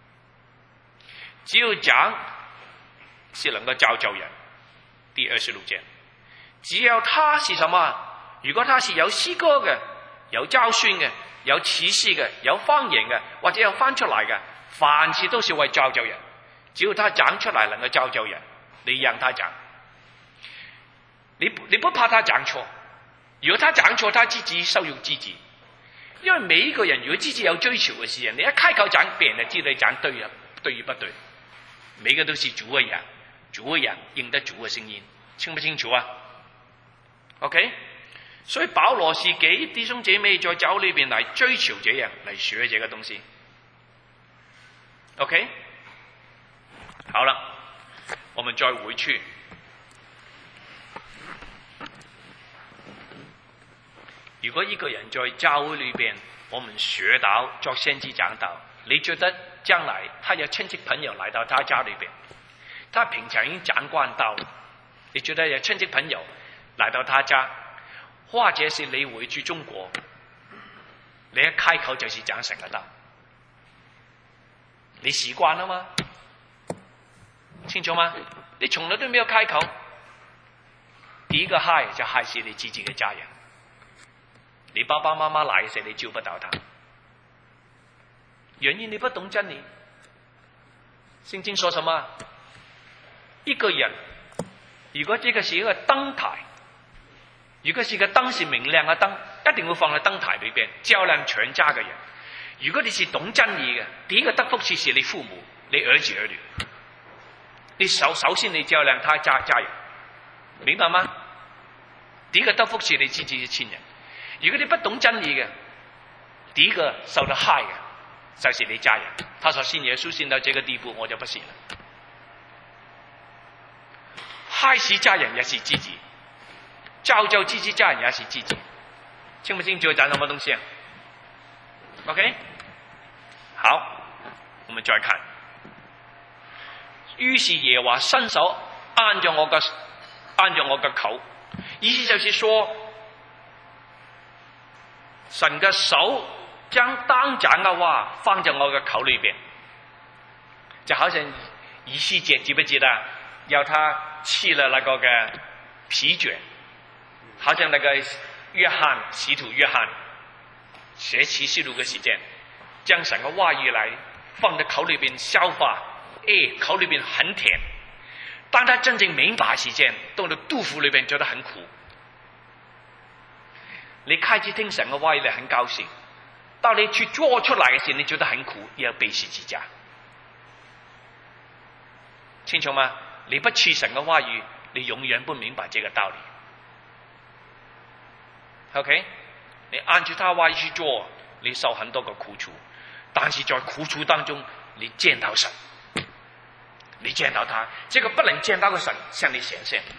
只有講是能夠造就人。第二十六節，只要他是什麼？如果他是有詩歌嘅、有教訓嘅、有啟示嘅、有方言嘅，或者有翻出來嘅，凡事都是為造就人。只要他講出來能夠造就人，你讓他講，你你不怕他講錯。如果他講錯，他自己羞辱自己。因為每一個人如果自己有追求嘅時候，你一開口講，別人就知道你講對啊，對與不對。每個都是主嘅人，主嘅人認得主嘅聲音，清不清楚啊 ？OK， 所以保羅是給弟兄姐妹在教裏邊嚟追求這樣，嚟學這個東西。 OK， 好了，我们再回去。如果一个人在教会里边，我们学到做先知讲道，你觉得将来他有亲戚朋友来到他家里边，他平常已经讲惯道，你觉得有亲戚朋友来到他家，或者是你回去中国，你一开口就是讲神嘅道，你习惯了吗？清楚吗？你从来都没有开口，第一个害就害死你自己嘅家人。你爸爸妈妈来时，你救不到他，原因你不懂真理。圣经说什么？一个人如果这个是一个灯台，如果是一个灯是明亮嘅灯，一定会放喺灯台里边照亮全家嘅人。如果你是懂真理嘅，第一个得福是是你父母、你儿子儿女。你首首先你照亮他家家人，明白吗？第一个得福是你自己嘅亲人。如果你不懂真理嘅，第一个受到害嘅就是你家人。他说信耶稣信到这个地步，我就不信了。害死家人也是自己，造就自己家人也是自己。清不清楚讲什么东西啊 ？OK， 好，我们再看。于是耶和华伸手按着我嘅按着我嘅口，意思就是说，神嘅手將當講嘅話放在我嘅口裏邊，就好像以西結記不記得？要他吃了那個嘅皮卷，好像那個約翰使徒約翰寫啟示錄嘅時間，將神嘅話語嚟放在口裏邊消化，誒，口裏邊很甜。當他真正明白時間，到了肚腹裏邊覺得很苦。你開始聽神嘅話語，你很高興；到你去做出來嘅時，你覺得很苦，要背十字架。清楚嗎？你不吃神嘅話語，你永遠不明白這個道理。OK， 你按住他話語去做，你受很多個苦楚，但是在苦楚當中，你見到神，你見到他，這個不能見到嘅神向你顯現。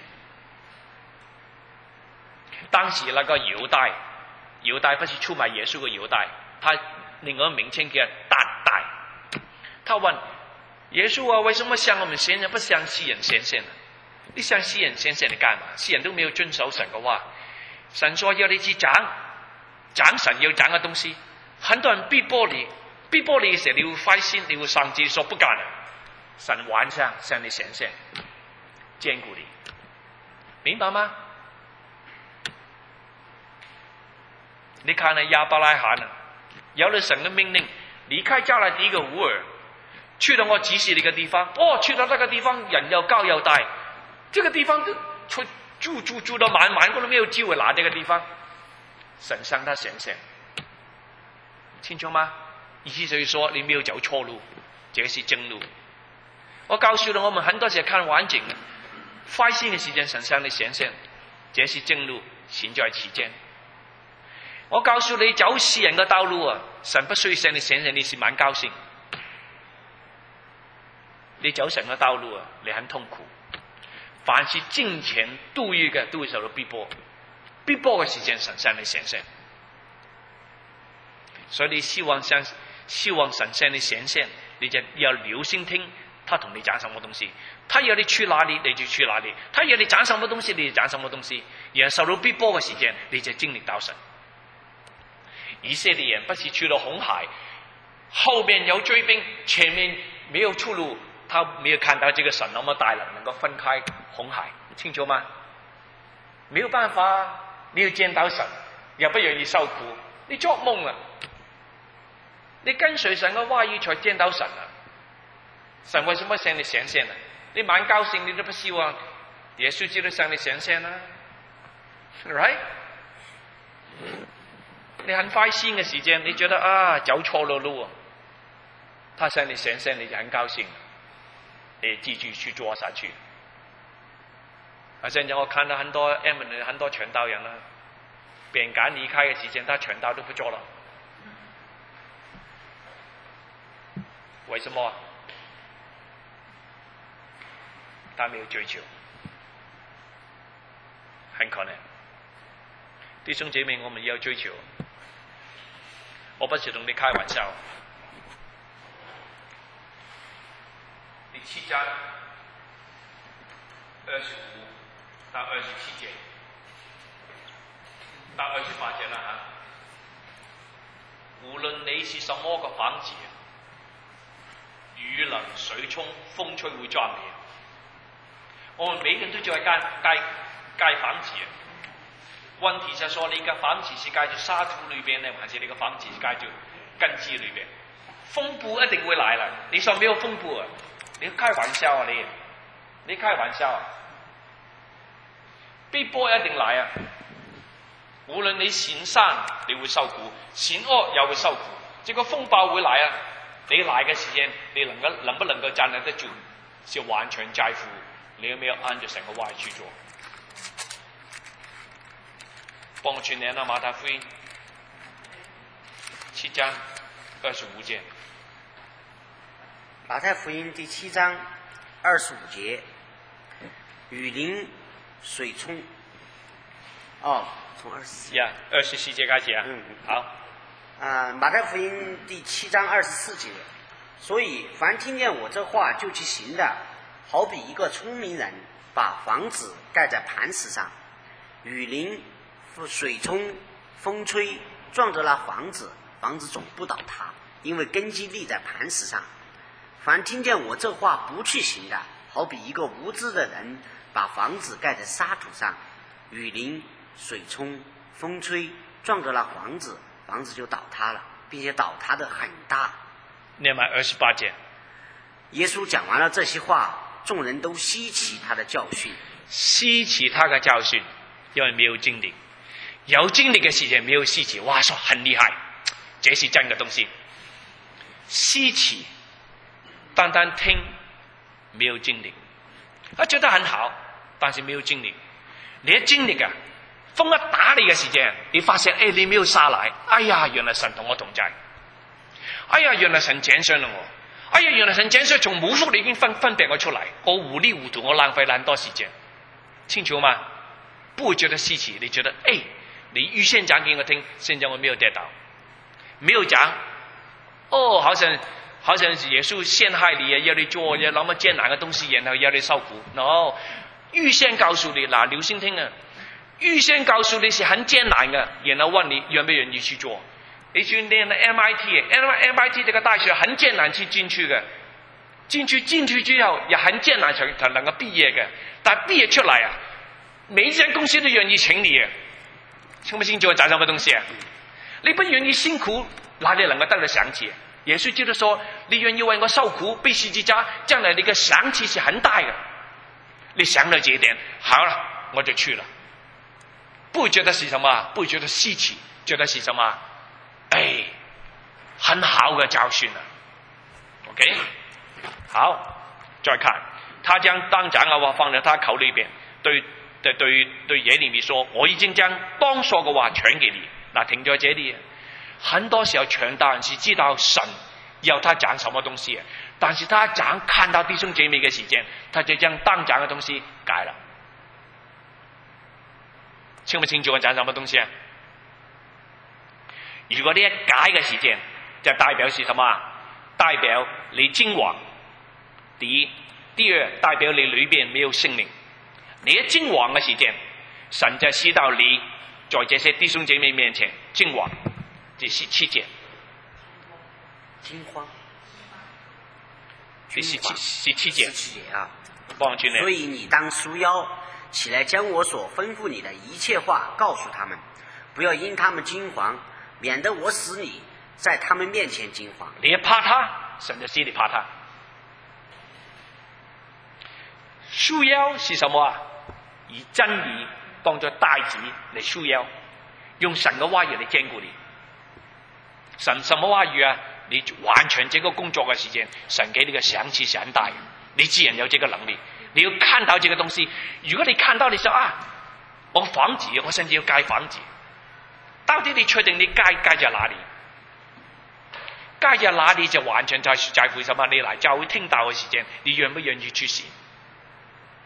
當時那個猶大，猶大不是出賣耶穌嘅猶大，他另外名稱叫達大。他問耶穌啊，為什麼向我們顯現，不向世人顯現呢？你向世人顯現你幹嘛？世人都沒有遵守神嘅話，神說要你去講講神要講嘅東西，很多人逼迫你，逼迫你嘅時候，你會灰心，你會喪志，說不幹了。神晚上向你顯現，堅固你，明白嗎？你看啊，亞伯拉罕啊，有了神的命令，離開加勒底嘅烏爾，去到我指示你嘅地方。哦，去到那個地方，人又高又大，這個地方都住住住到晚晚，我都沒有機會拿這個地方。神向他顯現，清楚嗎？意思就是說，你沒有走錯路，這是正路。我告訴你，我們很多時候看環境，灰心嘅時間，神向你顯現，這是正路，現在其間。我告訴你，走世人嘅道路啊，神不需要向你顯現，你是蠻高興。你走神嘅道路啊，你很痛苦。凡是金錢度日嘅，都會受到逼迫。逼迫嘅時間，神向你顯現。所以你希望向希望神向你顯現，你就要留心聽他同你講什麼東西。他要你去哪裡，你就去哪裡；他要你講什麼東西，你就講什麼東西。然後受到逼迫嘅時間，你就經歷到神。以色列人不是去了紅海，後面有追兵，前面沒有出路，他沒有看到這個神那麼大能，能夠分開紅海，清楚嗎？沒有辦法，你要見到神，又不願意受苦，你作夢啊！你跟隨神嘅話語才見到神啊！神為什麼向你顯現啊？你蠻高興，你都不希望耶穌基督向你顯現啊 ，right？你很灰心嘅時間，你覺得啊走錯了路啊，他向你顯現，你就很高興，你繼續去做下去。啊，現在我看到很多 M 的很多傳道人啦，別人趕離開嘅時間，他傳道都不做了。為什麼？ 他没有追求，很可能。弟兄姐妹，我们要追求。我不是同你开玩笑。第七章二十五到二十七节，到二十八节了哈。无论你是什么个房子，雨淋水冲，风吹会撞你。我们每个人都就要盖盖盖房子。问题是说你个房子是盖住沙土裏邊呢，還是你個房子是蓋住根基裏邊？風暴一定會來啦！你說沒有風暴啊？你開玩笑啊你！你開玩笑啊！逼波一定來啊！無論你善生，你會受苦；善惡又會受苦。這個風暴會來啊！你來嘅時間，你能夠能不能夠站得得住，是完全在乎你有沒有按照神嘅話去做。幫我全念啊，馬太福音七章二十五節。 马太福音第七章二十五节，雨淋水冲。哦，从二十四。 呀，二十四节开始啊。 嗯， 好。 啊、呃，马太福音第七章二十四节，所以凡听见我这话就去行的，好比一个聪明人把房子盖在磐石上，雨淋、水冲、风吹，撞着那房子，房子总不倒塌，因为根基立在磐石上。凡听见我这话不去行的，好比一个无知的人把房子盖在沙土上，雨淋、水冲、风吹，撞着那房子，房子就倒塌了，并且倒塌的很大。 念完二十八节。 耶稣讲完了这些话，众人都稀奇他的教训。 稀奇他的教训，因为没有经历，有经历的时间没有稀奇，哇，说很厉害，这是真的东西。稀奇。单单听没有经历，他觉得很好，但是没有经历。你一经历啊，风一打你嘅時間，你發現誒你沒有下來，哎呀原來神同我同在，哎呀原來神揀選了我，哎呀原來神揀選從母腹裏已經分分別我出來，我糊裡糊塗，我浪費了很多時間，清楚嗎？不會覺得稀奇，你覺得誒你預先講給我聽，現在我沒有得到，沒有講，哦好像好像是耶穌陷害你啊，要你做要那麼艱難嘅東西，然後要你受苦。no， 預先告訴你，嗱，留心聽啊，預先告訴你是很艱難嘅，然後問你願不願意去做。你去念了 M I T，M I T 這個大學很艱難去進去嘅，進去進去之後也很艱難才才能夠畢業嘅，但係畢業出嚟啊，每一間公司都願意請你啊，清唔清楚講什麼東西啊？你不願意辛苦，哪裡能夠得到賞賜？耶穌基督說：你願意為我受苦，背十字架，將來你嘅賞賜是很大嘅。你想到這一點，好了，我就去了。不會覺得是什麼？不會覺得稀奇，覺得是什麼？哎，很好嘅教訓啊。OK， 好，再看，他將當講嘅話放在他口裏邊，對對對對耶利米說：我已經將當說嘅話傳給你。嗱，停在這裡。很多時候傳道人是知道神要他講什麼東西，但是他講看到弟兄姐妹嘅時間，他就將當講嘅東西改了。清唔清楚我講什麼東西啊？如果你一改嘅時間，就代表是什麼？代表你精亡。第一，第二，代表你裏邊沒有聖靈。你一精亡嘅時間，神就知道你在這些弟兄姐妹面前精亡。第十七節， 驚慌， 第十七十七節， 十七節啊！所以你當束腰起來，將我所吩咐你的一切話告訴他們，不要因他們驚惶，免得我使你在他們面前驚惶。 你怕他，神就使你怕他。束腰是什麼啊？以真理當作帶子嚟束腰，用神嘅話語嚟堅固你。神什麼話語啊？你完成這個工作嘅時間，神給你嘅賞賜是很大嘅，你自然有這個能力。你要看到這個東西，如果你看到你說啊，我房子，我甚至要蓋房子，到底你確定你蓋蓋在哪裡？蓋在哪裡就完全在在乎什麼？你來教會聽到嘅時間，你願不願意去行？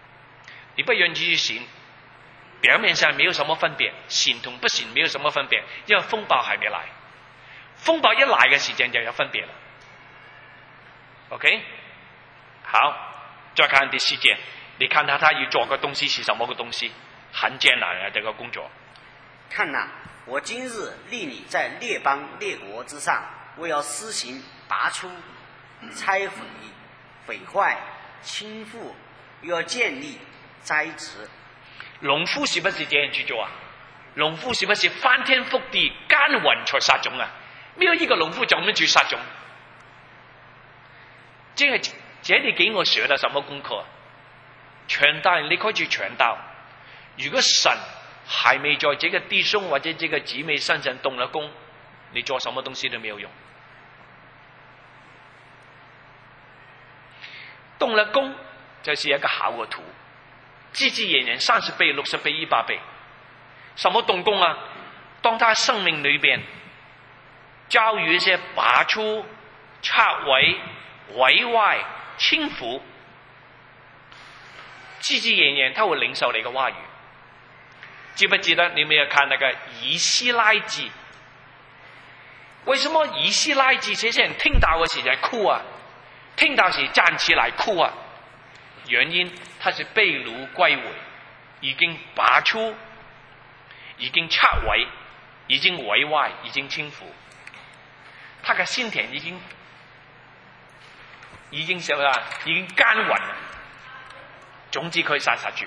你不愿意去行，表面上没有什么分别，行同不行没有什么分别，因为风暴还没来。风暴一来嘅時間就有分別啦。OK， 好，再看第四節，你看他他要做嘅東西是什麼嘅東西？很艱難啊，這個工作。 看哪，我今日立你在列邦列國之上，我要施行拔出、拆毀、毀壞、傾覆，又要建立、栽植。 農夫是不是這樣去做啊？農夫是不是翻天覆地、耕耘才撒種啊？沒有一個農夫怎麼去撒種？這係這你給我學的什麼功課？傳道你可以去傳道。如果神還沒在這個弟兄或者這個姊妹身上動了工，你做什麼東西都沒有用。動了工就是一個好嘅圖，自自然然三十倍、六十倍、一百倍。什麼動工啊？當他生命裏邊遭遇一些拔出、拆毀、毀壞、傾覆，自自然然他會領受你嘅話語。記不記得你們有看那個以斯拉記？為什麼以斯拉記這些人聽到嘅時就哭啊？聽到時站起來哭啊？原因他是被擄歸回，已經拔出，已經拆毀，已經毀壞，已經傾覆。他嘅心田已經已經什麼啊？已經耕耘了，種子可以散下去，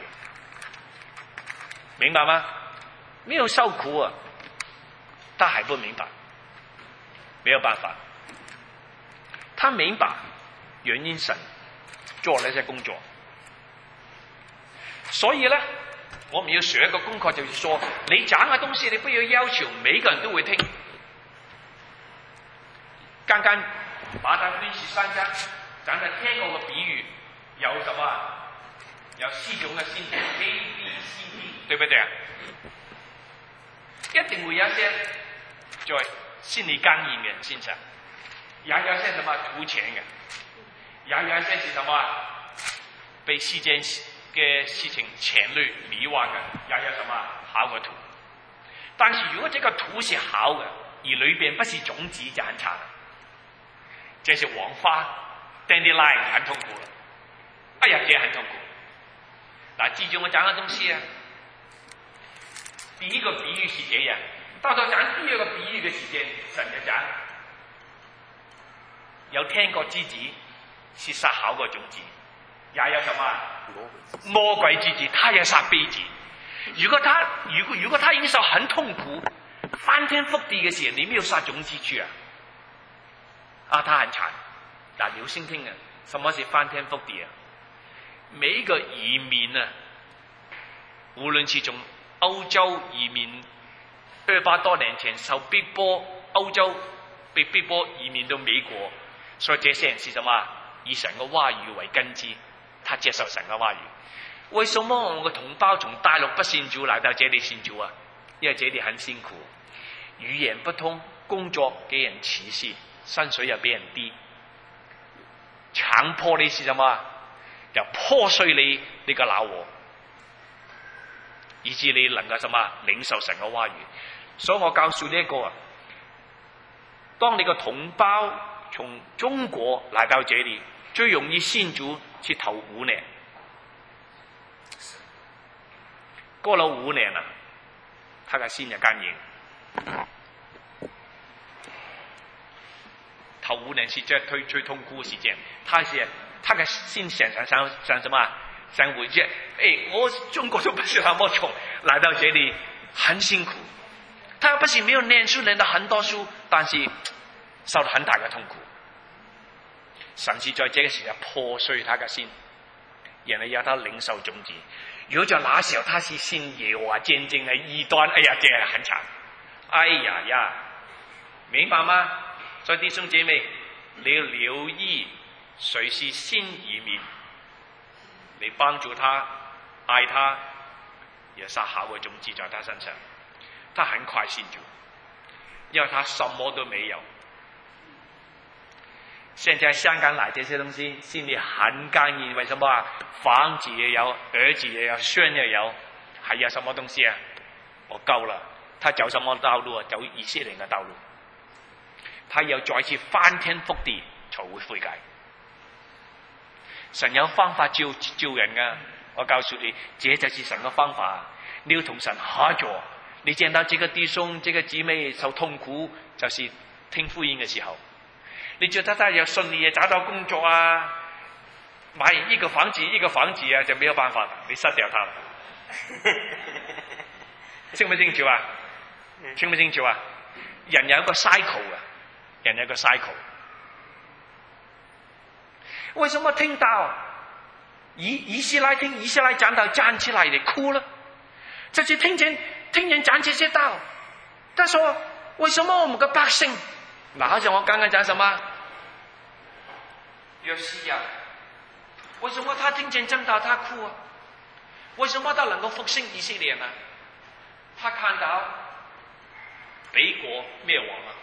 明白嗎？沒有受苦啊，他還不明白，沒有辦法。他明白原因神做了一些工作，所以呢，我們要學一個功課，就是說，你講嘅東西，你不要要求每個人都會聽。剛剛馬太福音十三章講的聽過個比喻，有什麼？有四種嘅心田 A B C D， 對不對啊？一定會有一些在心理剛硬嘅人身上，也有一些什麼圖錢嘅，也有一些是什麼被世間嘅事情牽累迷惑嘅，也有什麼好嘅圖。但是如果這個圖是好嘅，而裏邊不是種子，就很慘。這是黃花 dandelion 很痛苦了，哎呀，這很痛苦。嗱，記住我講嘅東西啊。第一個比喻是這樣，到到講第二個比喻嘅時間，神就講有聽過之子是撒好嘅種子，也有什麼魔鬼之子，他也撒稗子。如果他如果如果他應受很痛苦、翻天覆地嘅時候，你沒有撒種子去啊？啊，他很慘。嗱，你要先聽啊，什麼是翻天覆地啊？每一個移民啊，無論是從歐洲移民，二百多年前受逼迫，歐洲被逼迫移民到美國，所以這些人是什麼？以神嘅話語為根基，他接受神嘅話語。為什麼我嘅同胞從大陸不信主來到這裡信主啊？因為這裡很辛苦，語言不通，工作給人歧視，薪水又俾人低，強迫你是什麼？就破碎你呢個老我，以致你能夠什麼領受神嘅話語。所以我告訴呢一個啊，當你個同胞從中國來到這裡，最容易信主是頭五年，過了五年啦，他嘅心就剛硬。頭五年是最最最痛苦嘅時間，他是。他嘅心想想想想什麼？想回去。哎，我中國都不是那麼窮，來到這裡很辛苦。他不是沒有念書，念了很多書，但是受了很大的痛苦。甚至在這個時候破碎他嘅心，然後要他領受種子。如果在那時候他是信耶和華見證嘅異端，哎呀，這係很慘。哎呀呀，明白嗎？所以弟兄姐妹，你要留意。誰是新移民？你幫助他，愛他，也撒好嘅種子在他身上，他很快信主，因為他什麼都沒有。 现在香港来这些东西，心里很感应，为什么啊？房子也有，儿子也有，孙也有，还有什么东西啊？我够了。他走什么道路啊？走以色列嘅道路。他要再次翻天覆地才會悔改。神有方法救救人噶，我告訴你，這就是神嘅方法。你要同神合作。你見到這個弟兄、這個姊妹受痛苦，就是聽福音嘅時候。你覺得他有順利找到工作啊，買一個房子一個房子啊，就沒有辦法，你失掉他了。清唔清楚啊？清唔清楚啊？人有一個 cycle 啊，人有一個 cycle。為什麼聽到以以斯拉聽以斯拉講道站起來你哭了？就是聽見聽人講這些道，他說：為什麼我們的百姓？嗱，好像我剛剛講什麼？約西亞，為什麼他聽見講道他哭啊？為什麼他能夠復興以色列呢？他看到北國滅亡了，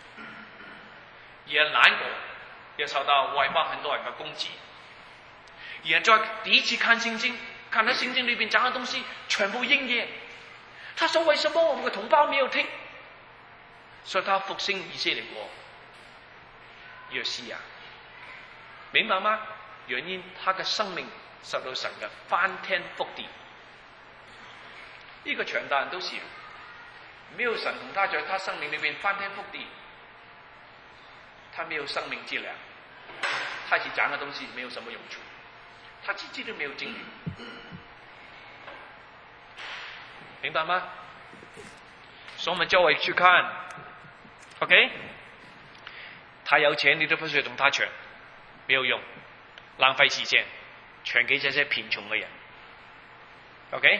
而南國也受到外邦很多人的攻擊，而在第一次看聖經，看到聖經裏面講的東西全部應驗。他說：為什麼我們的同胞沒有聽？所以他復興以色列國。約西亞，明白嗎？原因他的生命受到神的翻天覆地。一個傳道人都是，沒有神同他在他生命裏面翻天覆地，他沒有生命質量，他去講的東西沒有什麼用處，他自己都沒有經歷，明白嗎？所以我們周圍去看 ，OK？ 他有錢你都不需要同他傳，沒有用，浪費時間，傳給這些貧窮的人 ，OK？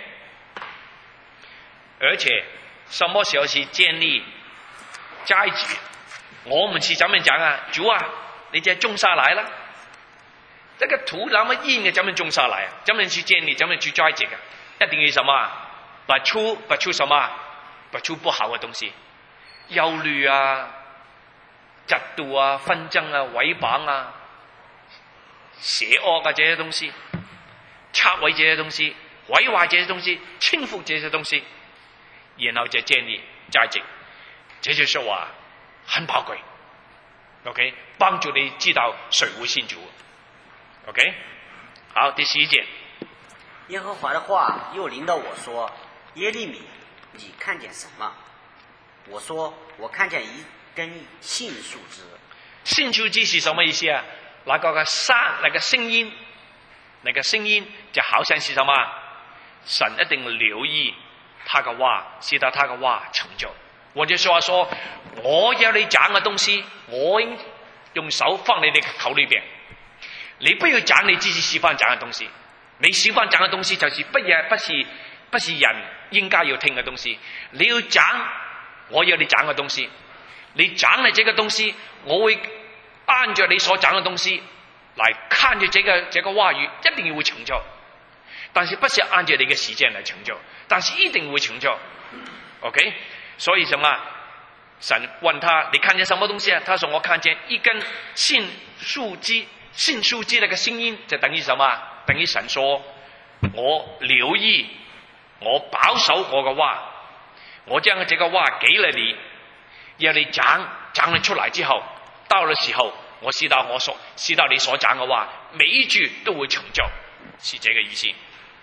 而且什麼時候是建立齋節？我們是怎麼講啊？主啊，你這種下來了，這個土那麼硬嘅，怎麼種下來啊？怎麼去建立？怎麼去齋節啊？一定要什麼？不出不出什麼？不出不好嘅東西，憂慮啊、嫉妒啊、紛爭啊、毀謗啊、邪惡嘅這些東西，拆毀這些東西，毀壞這些東西，傾覆這些東西。然後就建立齋節，這句說話很寶貴 ，OK， 幫助你知道誰會信主 ，OK， 好，第十一節。 耶和華的話又臨到我說：耶利米，你看見什麼？我說：我看見一根杏樹枝。 杏樹枝是什麼意思啊？那個個沙，那個聲音，那個聲音就好像是什麼？神一定留意他嘅話，使到他嘅話成就。或者說說，我要你講嘅東西，我用手放你哋口裏邊。你不要講你自己喜歡講嘅東西，你喜歡講嘅東西就是不也不是不是人應該要聽嘅東西。你要講我要你講嘅東西，你講嘅這個東西，我會按照你所講嘅東西來看住這個這個話語，一定會成就。但是不是按照你嘅時間來成就，但是一定會成就 ，OK？ 所以什麼？神問他：你看見什麼東西啊？他說：我看見一根杏樹枝，杏樹枝那個聲音就等於什麼？等於神說：我留意，我保守我嘅話，我將這個話給了你，要你講，講了出來之後，到了時候，我知道我所知道你所講嘅話，每一句都會成就，是這個意思。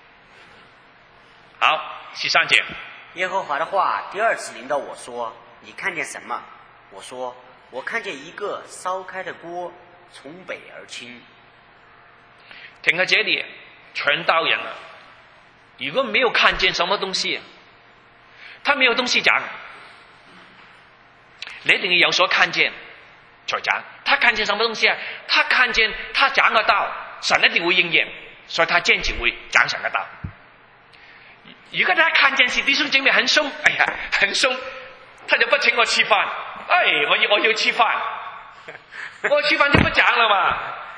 好，十三節。 耶和華的話第二次臨到我說：你看見什麼？我說：我看見一個燒開的鍋從北而傾。 停喺這裡，傳道人啊，如果沒有看見什麼東西，他沒有東西講，你一定要有所看見才講。他看見什麼東西啊？他看見他講嘅道，神一定會應驗，所以他堅持會講神嘅道。如果他看見是弟兄姐妹很鬆，哎呀，很鬆，他就不請我吃飯。哎，我要我要吃飯，我吃飯就不講了嘛，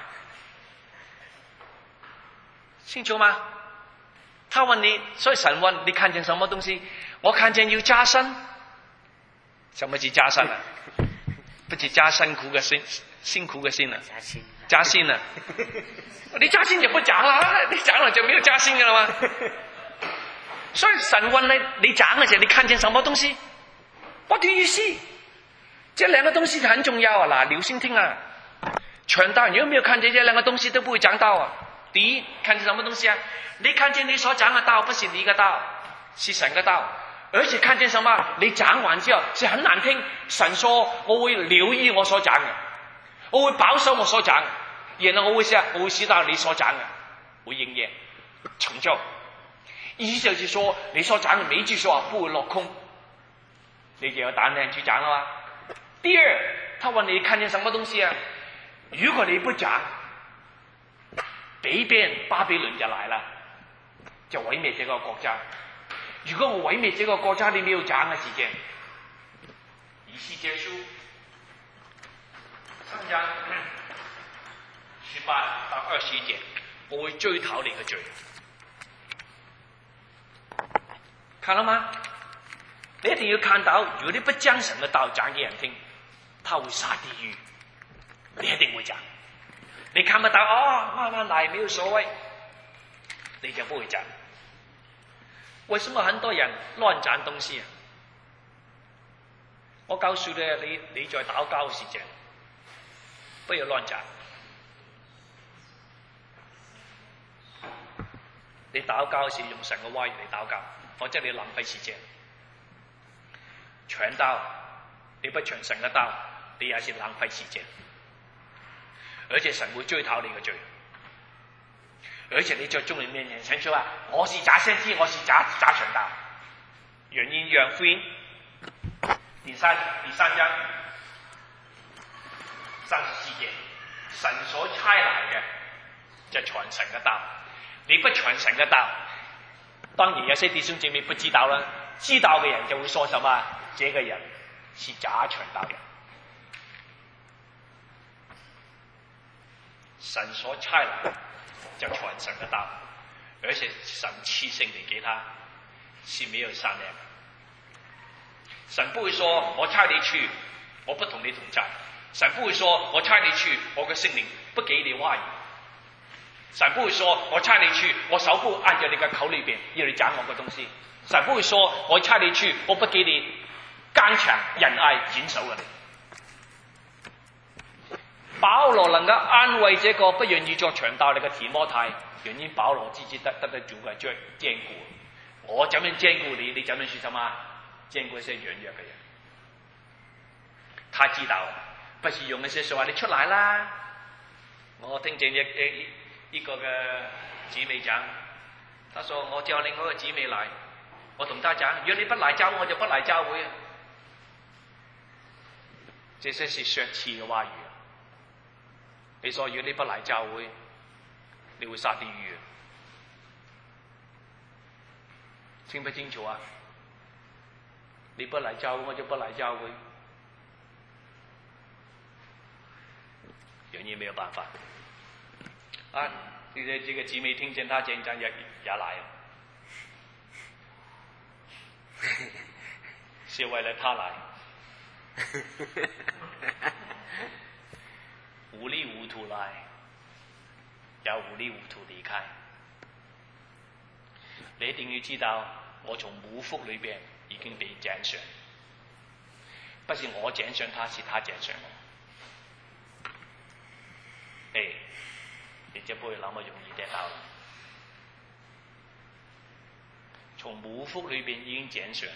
清楚嗎？他問你，所以神問你看見什麼東西？我看見要加薪，什麼是加薪啊？不是加辛苦嘅辛辛苦嘅辛啊， 加薪， 加薪啊！你加薪就不講啦，你講了就沒有加薪嘅啦嘛。所以神問你，你講嘅時候，你看見什麼東西 ？What do you see？ 這兩個東西很重要啊！嗱，留心聽啊！傳道你有沒有看見這兩個東西都不會講道啊？第一，看見什麼東西啊？你看見你所講嘅道不是你嘅道，是神嘅道。而且看見什麼？你講完之後是很難聽。神說我會留意我所講嘅，我會保守我所講嘅，然後我會寫，我會使到你所講嘅會應驗成就。意思就是說，你所講嘅每一句說話不會落空，你就有膽量去講了嘛。第二，他問你看見什麼東西啊？如果你不講，北邊巴比倫就來了，就毀滅這個國家。如果我毀滅這個國家，你沒有講嘅時間，以西結書三章十八到二十一節，我會追討你嘅罪。看到嗎？你一定要看到，如果你不將神嘅道講給人聽，他會下地獄。你一定會講。你看不到哦，慢慢來，沒有所謂，你就不會講。為什麼很多人亂講東西啊？我告訴你，你你在禱告時間，不要亂講。你禱告時用神嘅話語嚟禱告，否則你浪費時間。傳道，你不傳神嘅道，你也是浪費時間。而且神會追討你嘅罪。而且你在眾人面前陳述話，我是假先知，我是假假傳道。原因約翰福音第三第三章三十四節，神所差來嘅就傳神嘅道，你不傳神嘅道，當然有些弟兄姐妹不知道啦，知道嘅人就會說什麼，這個人是假傳道人。神所差來就傳神嘅道，而且神賜聖靈給他，是沒有善良。神不會說我差你去，我不同你同在。神不會說我差你去，我嘅聖靈不給你話語。神不會說我差你去，我手不按在你嘅口裏邊要你講我嘅東西。神不會說我差你去，我不給你剛強仁愛謹守嘅你。保羅能夠安慰這個不願意做傳道嘅提摩太，原因保羅自己得得得足嘅堅堅固。我怎樣堅固你，你怎樣是什麼？堅固一些軟弱嘅人。他知道，不是用一些說話，你出來啦。我聽見一一一個嘅姊妹講，他說我叫另外一個姊妹來，我同他講，如果你不來教會，我就不來教會。這些是削刺嘅話語。你說如果你不來教會，你會下地獄。清不清楚啊？你不來教會，我就不來教會。原因沒有辦法。啊，這個這個姊妹聽見他這樣講，也也來了，是為了他來。糊裡糊塗來，也糊裡糊塗離開。你一定要知道，我從母腹裏邊已經被揀選，不是我揀選他，是他揀選我。誒，你就不會那麼容易得到了。從母腹裏邊已經揀選，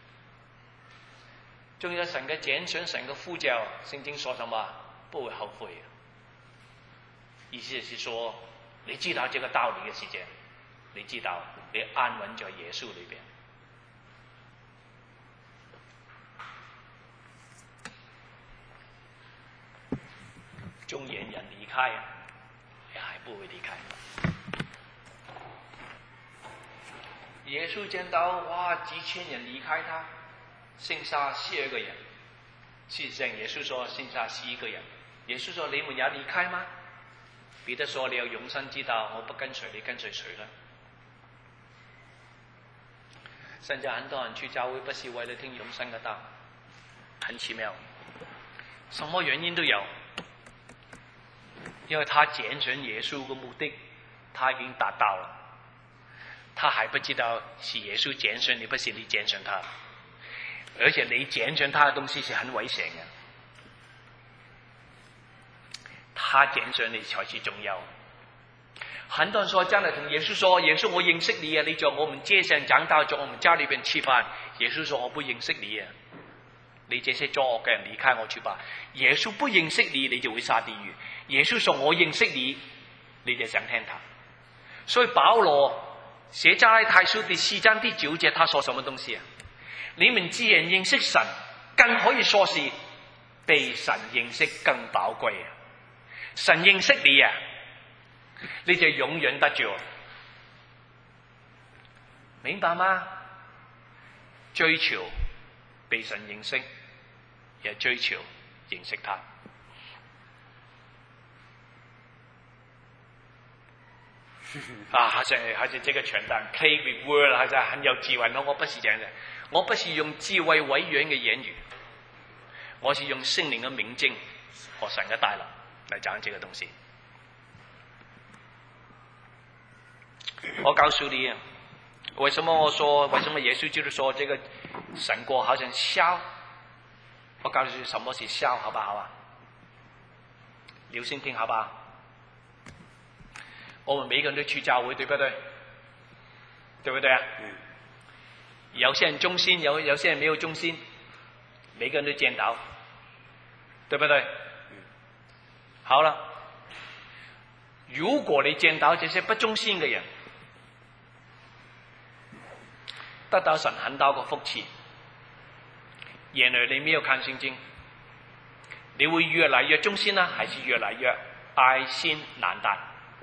仲有神嘅揀選，神嘅呼召，聖經說什麼？不會後悔。意思是說，你知道這個道理嘅時間，你知道你安穩在耶穌裏邊。縱然人離開，你還不會離開。耶穌見到哇幾千人離開他，剩下十二個人。事實上，耶穌說剩下十一個人。耶穌說：你們也離開嗎？彼得說：你有永生之道，我不跟隨你，跟隨誰呢？現在很多人去教會，不是為了聽永生嘅道，很奇妙，什麼原因都有。 因为他拣选耶稣的目的，他已经达到了。他还不知道是耶稣拣选你，不是你拣选他。而且你拣选他的东西是很危险的，他拣选你才是重要。很多人说将来同耶稣说：“耶稣，我认识你啊！你在我们街上长大，在我们家里边吃饭。”耶稣说：“我不认识你啊！你这些作惡嘅人離開我去吧。”耶穌不認識你，你就會下地獄。耶穌說：“我認識你，你就想聽他。”所以保羅寫加拉太書第四章第九節，他說什麼東西啊？你們既然認識神，更可以說是被神認識更寶貴啊！神認識你啊，你就永遠得着，明白嗎？追求被神認識，也追求認識他。啊，還是還是這個傳單 play with word， 還是很有智慧咯。我不是這樣的，我不是用智慧委婉嘅言語，我是用聖靈嘅明證和神嘅大能來講這個東西。我告訴你啊，為什麼我說，為什麼耶穌就是說這個神國好像笑？我告訴你什麼是笑，好不好啊？留心聽，好不好？我們每個人都去教會，對不對？對不對啊？嗯。有些人忠心，有有些人沒有忠心，每個人都見到，對不對？嗯。好了，如果你見到這些不忠心嘅人，得到神很大個福氣，原來你沒有看聖經，你會越來越忠心呢，還是越來越愛心難擔？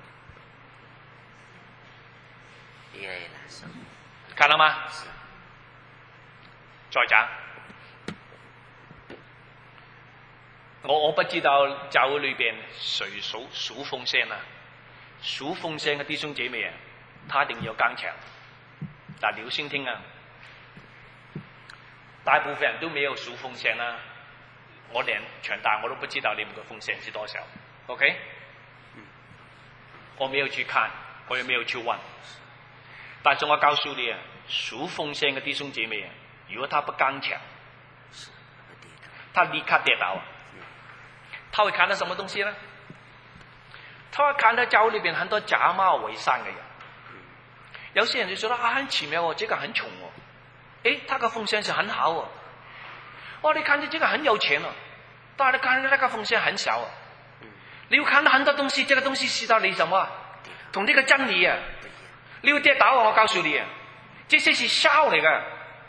越來越難受。 看到嗎？再講，我我不知道教會裏邊誰數數奉獻啊？數奉獻嘅弟兄姐妹啊，他一定要剛強。但留心聽啊，大部分人都沒有數奉獻啦。我連傳單我都不知道你們嘅奉獻是多少。OK？嗯，我沒有去看，我也沒有去問。但是我告訴你啊，數奉獻嘅弟兄姐妹啊，如果他不剛強，他立刻跌倒。他會看到什麼東西呢？他會看到教會裏邊很多假冒偽善嘅人。有些人就覺得啊，很奇妙哦，這個很窮哦，誒，他個奉獻是很好哦，哦，你看見這個很有錢哦，但係你看到那個奉獻很小哦，你要看到很多東西，這個東西是到你什麼？同呢個真理啊，你要跌倒啊！我告訴你啊，這些是笑嚟㗎。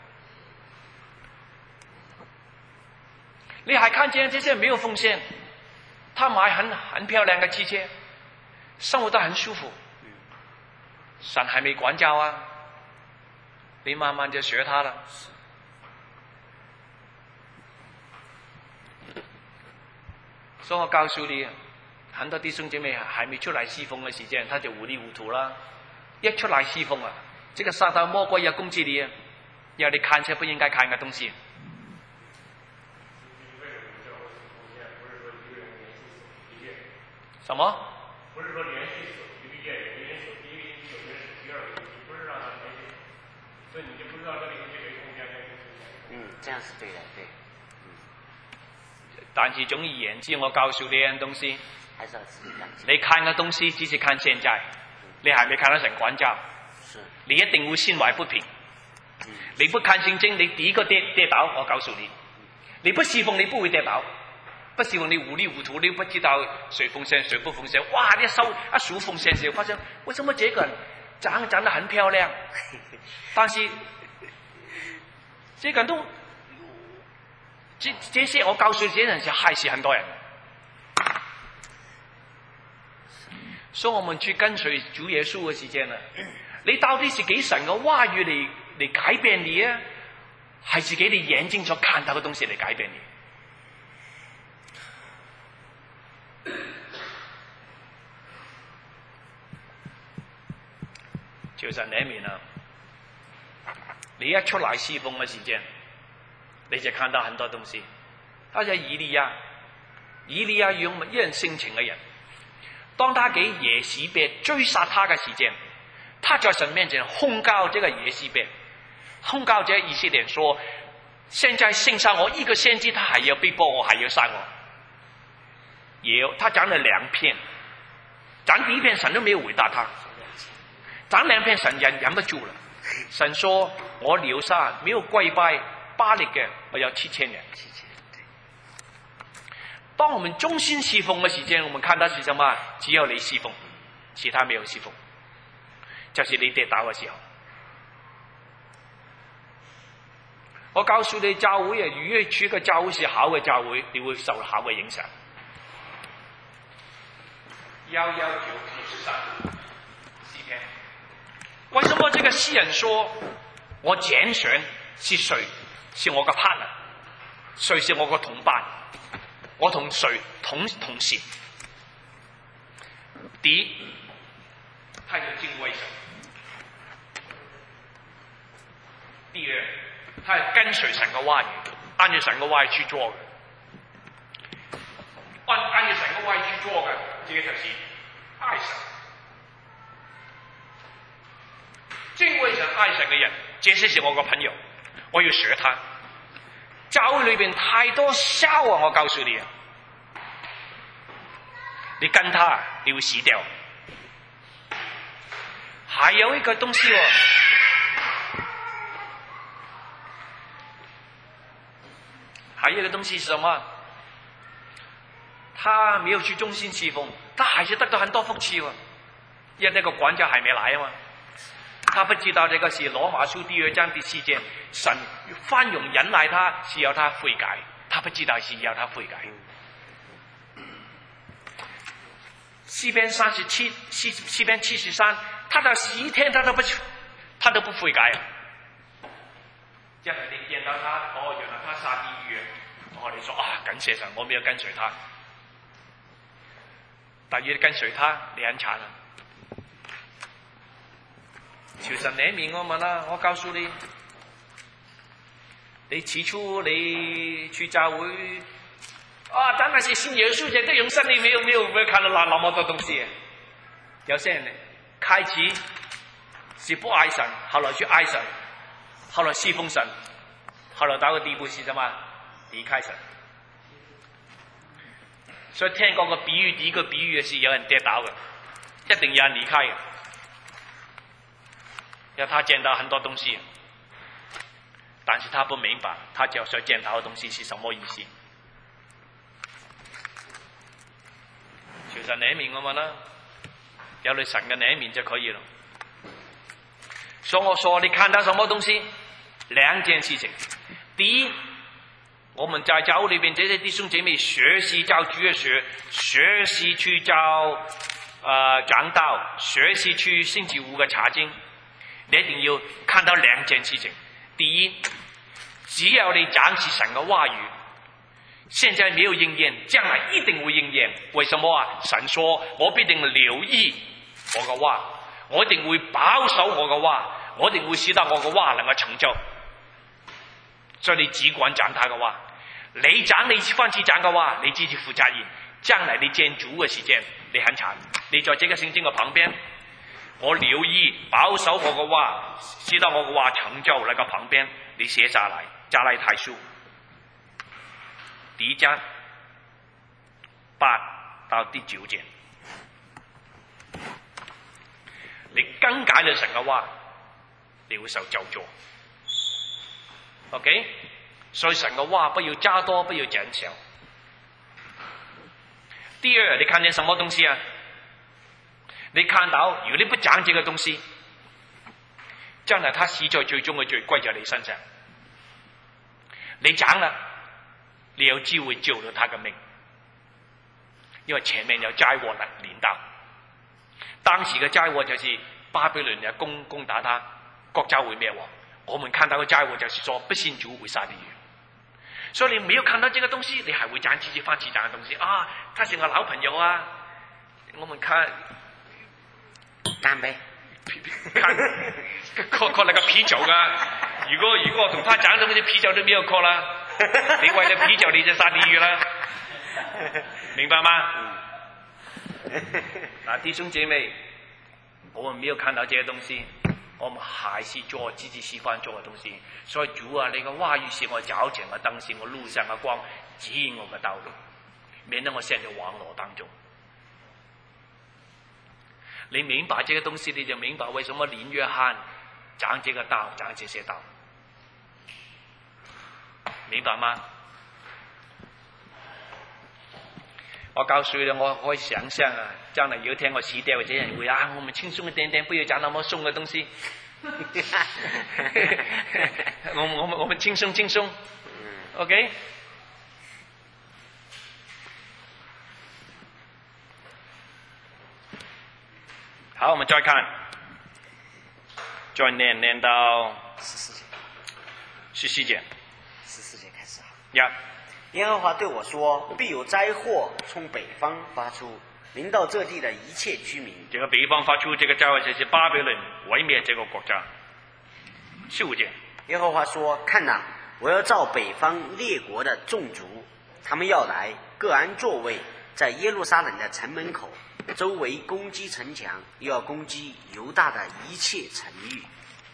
你還看見這些沒有奉獻，他買很很漂亮嘅汽車，生活得很舒服。神還沒管教啊，你慢慢就學他了。所以我告訴你，很多弟兄姐妹還沒出來侍奉嘅時間，他就糊裡糊塗啦。一出來侍奉啊，這個撒旦魔鬼要攻擊你啊，要你看些不應該看嘅東西。什麼？不是說連續守一個月，一個人守第一個星期，有人守第二個星期，不是讓他連續，所以你就不知道這個星期誰奉獻，那個星期。 嗯，這樣是對的，對。嗯。 但是總而言之，我告訴你一樣東西， 還是要自己看。 你看嘅東西只是看現在，你還沒看到神管教， 是。你一定會心懷不平。嗯。你不看聖經，你第一個跌跌倒，我告訴你，你不侍奉，你不會跌倒。不是你糊裡糊塗，你不知道誰奉獻誰不奉獻。哇！你一收一數奉獻時，發現為什麼這個人長長得很漂亮，但是這個人都這這些我告訴你，這件事害死很多人。所以我們去跟隨主耶穌嘅時間啊，你到底是給神嘅話語嚟嚟改變你啊，還是給你眼睛所看到嘅東西嚟改變你？就神裏面啊，你一出來侍奉嘅時間，你就看到很多東西。他就以利亞，以利亞用一人性情嘅人， 当他给耶洗别追杀他的时间，他在神面前控告这个耶洗别，控告这以色列说：现在剩下我一个先知，他还要逼迫我，还要杀我。也有他讲了两篇，讲第一篇神都没有回答他，讲两篇神忍忍不住了。神说：我留下没有跪拜巴力嘅，我有七千人。当我们忠心侍奉的时间，我们看到是什么？只有你侍奉，其他没有侍奉，就是你跌倒的时候。我告诉你，教會啊，如果處嘅教會是好嘅教會，你會受好嘅影響。幺幺九第十三詩篇，為什麼這個詩人說：我揀選是誰？是我嘅 partner， 誰是我嘅同伴？我同誰同同行？第一，他有敬畏神；第二，他係跟隨神嘅話語，按照神嘅話語去做嘅。按按照神嘅話語去做嘅，這個就是愛神。敬畏神、愛神嘅人，這些是我個朋友，我要學他。教會裏邊太多笑啊！我告訴你啊，你跟他，你會死掉。還有一個東西哦，還有一個東西是什麼？他沒有去忠心侍奉，他還是得到很多福氣哦，因為那個管家還沒來啊嘛。他不知道這個是羅馬書第二章第四節，神寬容忍耐他，是要他悔改。他不知道是要他悔改。詩篇三十七，詩詩篇七十三，他到十天他都不他都不悔改。因為你見到他，哦，原來他下地獄，我哋說啊，感謝神，我沒有跟隨他。但如果你跟隨他，你很慘啊！求神憐憫我們啦！我告訴你，你起初你去教會啊，真係是信耶穌嘅，這永生你沒有沒有沒有看到那那麼多東西。有些人開始是不愛神，後來去愛神，後來侍奉神，後來到個地步是什麼？離開神。所以聽過個比喻，第一個比喻是有人跌倒嘅，一定有人離開嘅。要他見到很多東西，但是他不明白，他就所見到的東西是什麼意思。求神憐憫我們啦，有你神嘅憐憫就可以了。所以我說你看到什麼東西？兩件事情。第一，我們在教會裏邊這些弟兄姐妹學習教主嘅學，學習去教呃講道，學習去星期五嘅查經。你一定要看到兩件事情。第一，只要你講起神嘅話語，現在沒有應驗，將來一定會應驗。為什麼啊？神說我必定留意我嘅話，我一定會保守我嘅話，我一定會使到我嘅話能夠成就。所以你只管講他嘅話，你講你翻去講嘅話，你自己負責任。將來你見主嘅時間，你很慘。你在這個聖經嘅旁邊。我留意保守我嘅話，知道我嘅話成就那個旁邊，你寫下來，加拉太書第一章八到第九節，你更改了神嘅話，你會受咒詛。OK， 所以神嘅話不要加多，不要減少。第二，你看見什麼東西啊？你看到，如果你不講這個東西，將來他死在最終嘅罪歸在你身上。你講了，你有機會救到他嘅命，因為前面有災禍嚟臨到。當時嘅災禍就是巴比倫嘅攻攻打他，國家會滅亡。我們看到嘅災禍就是說不信主會下地獄。所以你沒有看到這個東西，你還會講自己翻去講嘅東西啊，他是我老朋友啊。我們看。 乾杯！ 喝喝那個啤酒啊！如果如果我同他講東西，啤酒都沒有喝啦。你為了啤酒你就下地獄啦，明白嗎？ 那弟兄姐妹，我们没有看到这些东西，我们还是做自己喜欢做的东西。所以主啊，你嘅話語是我腳前嘅燈，是我路上嘅光，指引我嘅道路，免得我陷入網絡當中。你明白這個東西，你就明白為什麼林約翰講這個道，講這些道，明白嗎？我告訴你，我可以想象啊，將來有一天我死掉，或者人會啊，我們輕鬆一點點，不要講那麼重嘅東西。我我們我們輕鬆輕鬆 ，OK。好，我們再看，再念念到十四節， 十四節， 十四節開始啊。 呀、yeah. 耶和華對我說：必有災禍從北方發出，臨到這地的一切居民。 這個北方發出這個災禍，就是巴比倫毀滅這個國家。十五節， 耶和華說：看哪，我要召北方列國的眾族，他們要來，各安座位，在耶路撒冷的城門口，周圍攻擊城牆，又要攻擊猶大的一切城邑。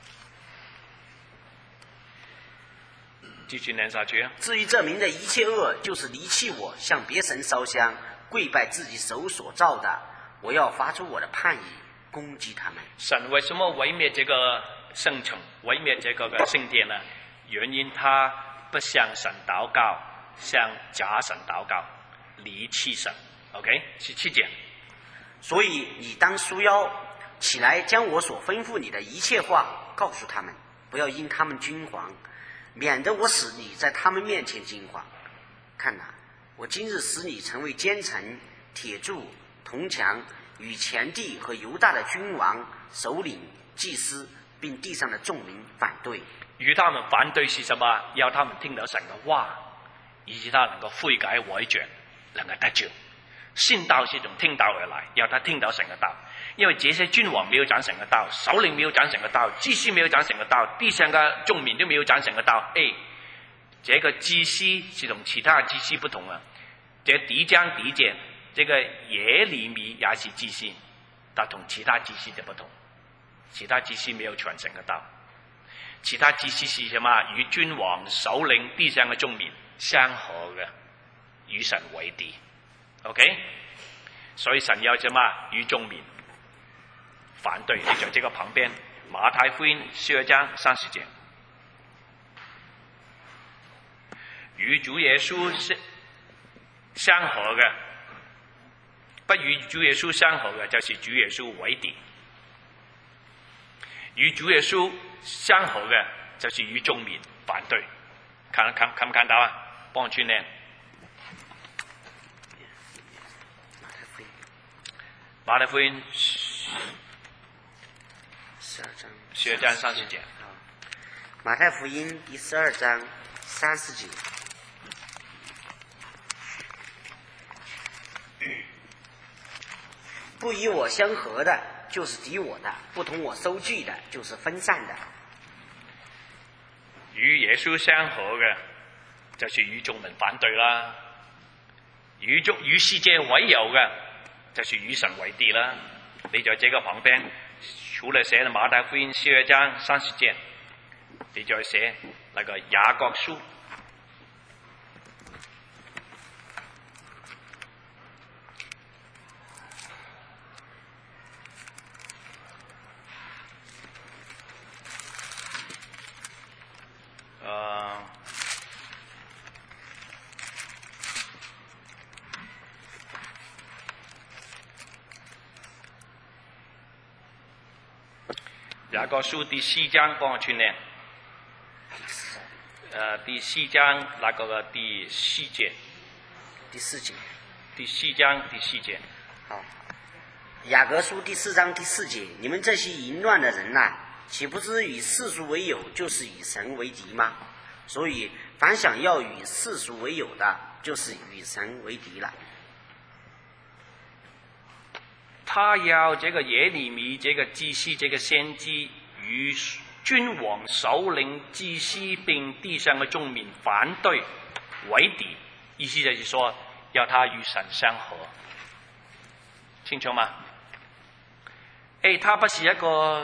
繼續念下去。 至於這民的一切惡，就是離棄我，向別神燒香，跪拜自己手所造的，我要發出我的判語，攻擊他們。 神為什麼毀滅這個聖城，毀滅這個個聖殿呢？原因他不向神禱告，向假神禱告，離棄神。OK， 十七節。 所以你當束腰起來，將我所吩咐你的一切話告訴他們，不要因他們驚惶，免得我使你在他們面前驚惶。看哪，我今日使你成為奸臣、鐵柱、銅牆，與全地和猶大的君王、首領、祭司，並地上的眾民反對。 與他們反對是什麼？要他們聽到神嘅話，以致他能夠悔改回轉，能夠得救。信道是從聽道而來，要他聽到神嘅道。因為這些君王沒有講神嘅道，首領沒有講神嘅道，祭司沒有講神嘅道，地上嘅眾民都沒有講神嘅道。誒，這個祭司是同其他祭司不同啊。這第一章第一節，這個耶利米也是祭司，但同其他祭司就不同。其他祭司沒有傳神嘅道，其他祭司是什麼？與君王、首領、地上嘅眾民相合嘅，與神為敵。OK， 所以神要什麼？與眾民反對。你在這個旁邊，馬太福音十二章三十節，與主耶穌相合嘅，不與主耶穌相合嘅，就是主耶穌為敵；與主耶穌相合嘅，就是與眾民反對。看看看唔看到啊？幫我去念。馬太福音十二章，十二章三十節。 馬太福音第十二章三十節。不與我相合的，就是敵我的；不同我收據的，就是分散的。 與耶穌相合嘅，就是與眾民反對啦；與眾與世界為友嘅，就是與神為敵啦。你在這個旁邊，除了寫馬太福音十二章三十節，你再寫那個雅各書。呃雅各書第四章，幫我去念。呃，第四章那個嘅第四節。 第四節。 第四章第四節。 好。雅各書第四章第四節，你們這些淫亂的人啊，豈不知與世俗為友，就是與神為敵嗎？所以，凡想要與世俗為友的，就是與神為敵了。 他要這個耶利米，這個祭司，這個先知，與君王、首領、祭司並地上的眾民反對為敵，意思就是說，要他與神相合。 清楚吗？哎，他不是一个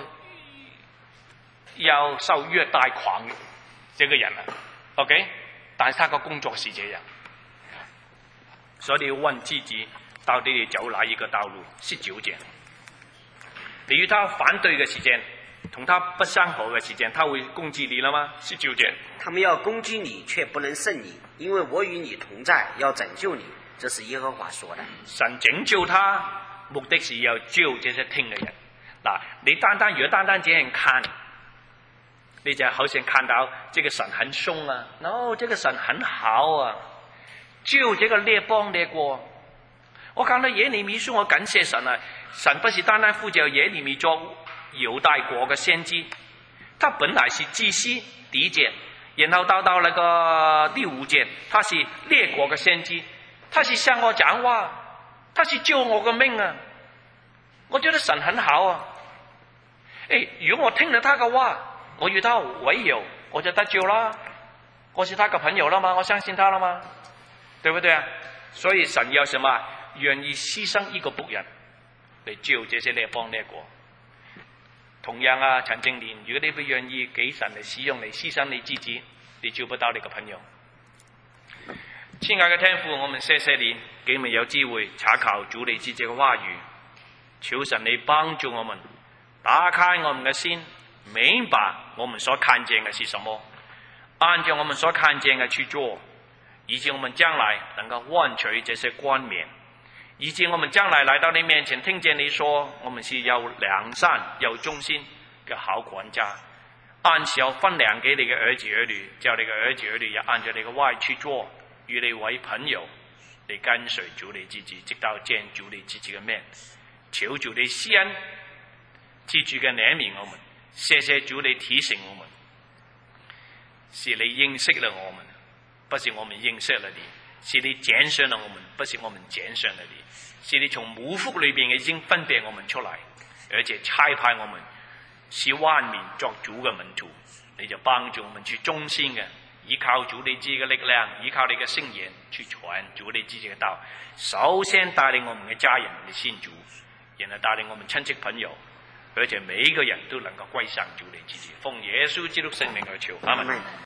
要受虐待狂这个人啊 ，OK？ 但是他的工作是这样，所以你要问自己，到底你走哪一个道路是纠结？你与他反对的时间，同他不相合的时间，他会攻击你了吗？是纠结。 他们要攻击你，却不能胜你，因为我与你同在，要拯救你。这是耶和华说的。 神拯救他，目的是要救这些听的人。嗱，你單單如果單單這樣看，你就好像看到這個神很兇啊 ，no， 這個神很好啊，救這個列邦列國。我看到耶利米書，我感謝神啊，神不是單單呼召耶利米做猶大國嘅先知，他本來是祭司第一節，然後到到那個第五節，他是列國嘅先知，他是向我講話，他是救我嘅命啊，我覺得神很好啊。誒，如果我聽了他嘅話，我與他為友，我就得救啦，我是他嘅朋友啦嘛，我相信他啦嘛，對不對啊？所以神要什麼？願意犧牲一個僕人嚟救這些列邦列國。同樣啊，陳正年，如果你不願意給神嚟使用嚟犧牲你自己，你救不到你嘅朋友。親愛嘅天父，我們謝謝你，給我們有機會查考主你自己嘅話語，求神你幫助我們，打開我們嘅心，明白我們所看見嘅是什麼，按照我們所看見嘅去做，以致我們將來能夠換取這些冠冕，以致我們將來來到你面前，聽見你說我們是有良善有忠心嘅好管家，按時候分糧給你嘅兒子兒女，叫你嘅兒子兒女也按照你嘅話去做，與你為朋友，你跟隨主你自己，直到見主你自己嘅面。求主你施恩，記住嘅憐憫我們，謝謝主你提醒我們，是你認識了我們，不是我們認識了你。是你揀選了我們，不是我們揀選了你。是你從母腹裏邊已經分別我們出來，而且差派我們使萬民作主嘅門徒。你就幫助我們去忠心嘅，依靠主你自己嘅力量，依靠你嘅聖言去傳主你自己嘅道。首先帶領我們嘅家人嚟信主，然後帶領我們親戚朋友，而且每一個人都能夠歸向主你自己。奉耶穌基督聖名而求，阿們。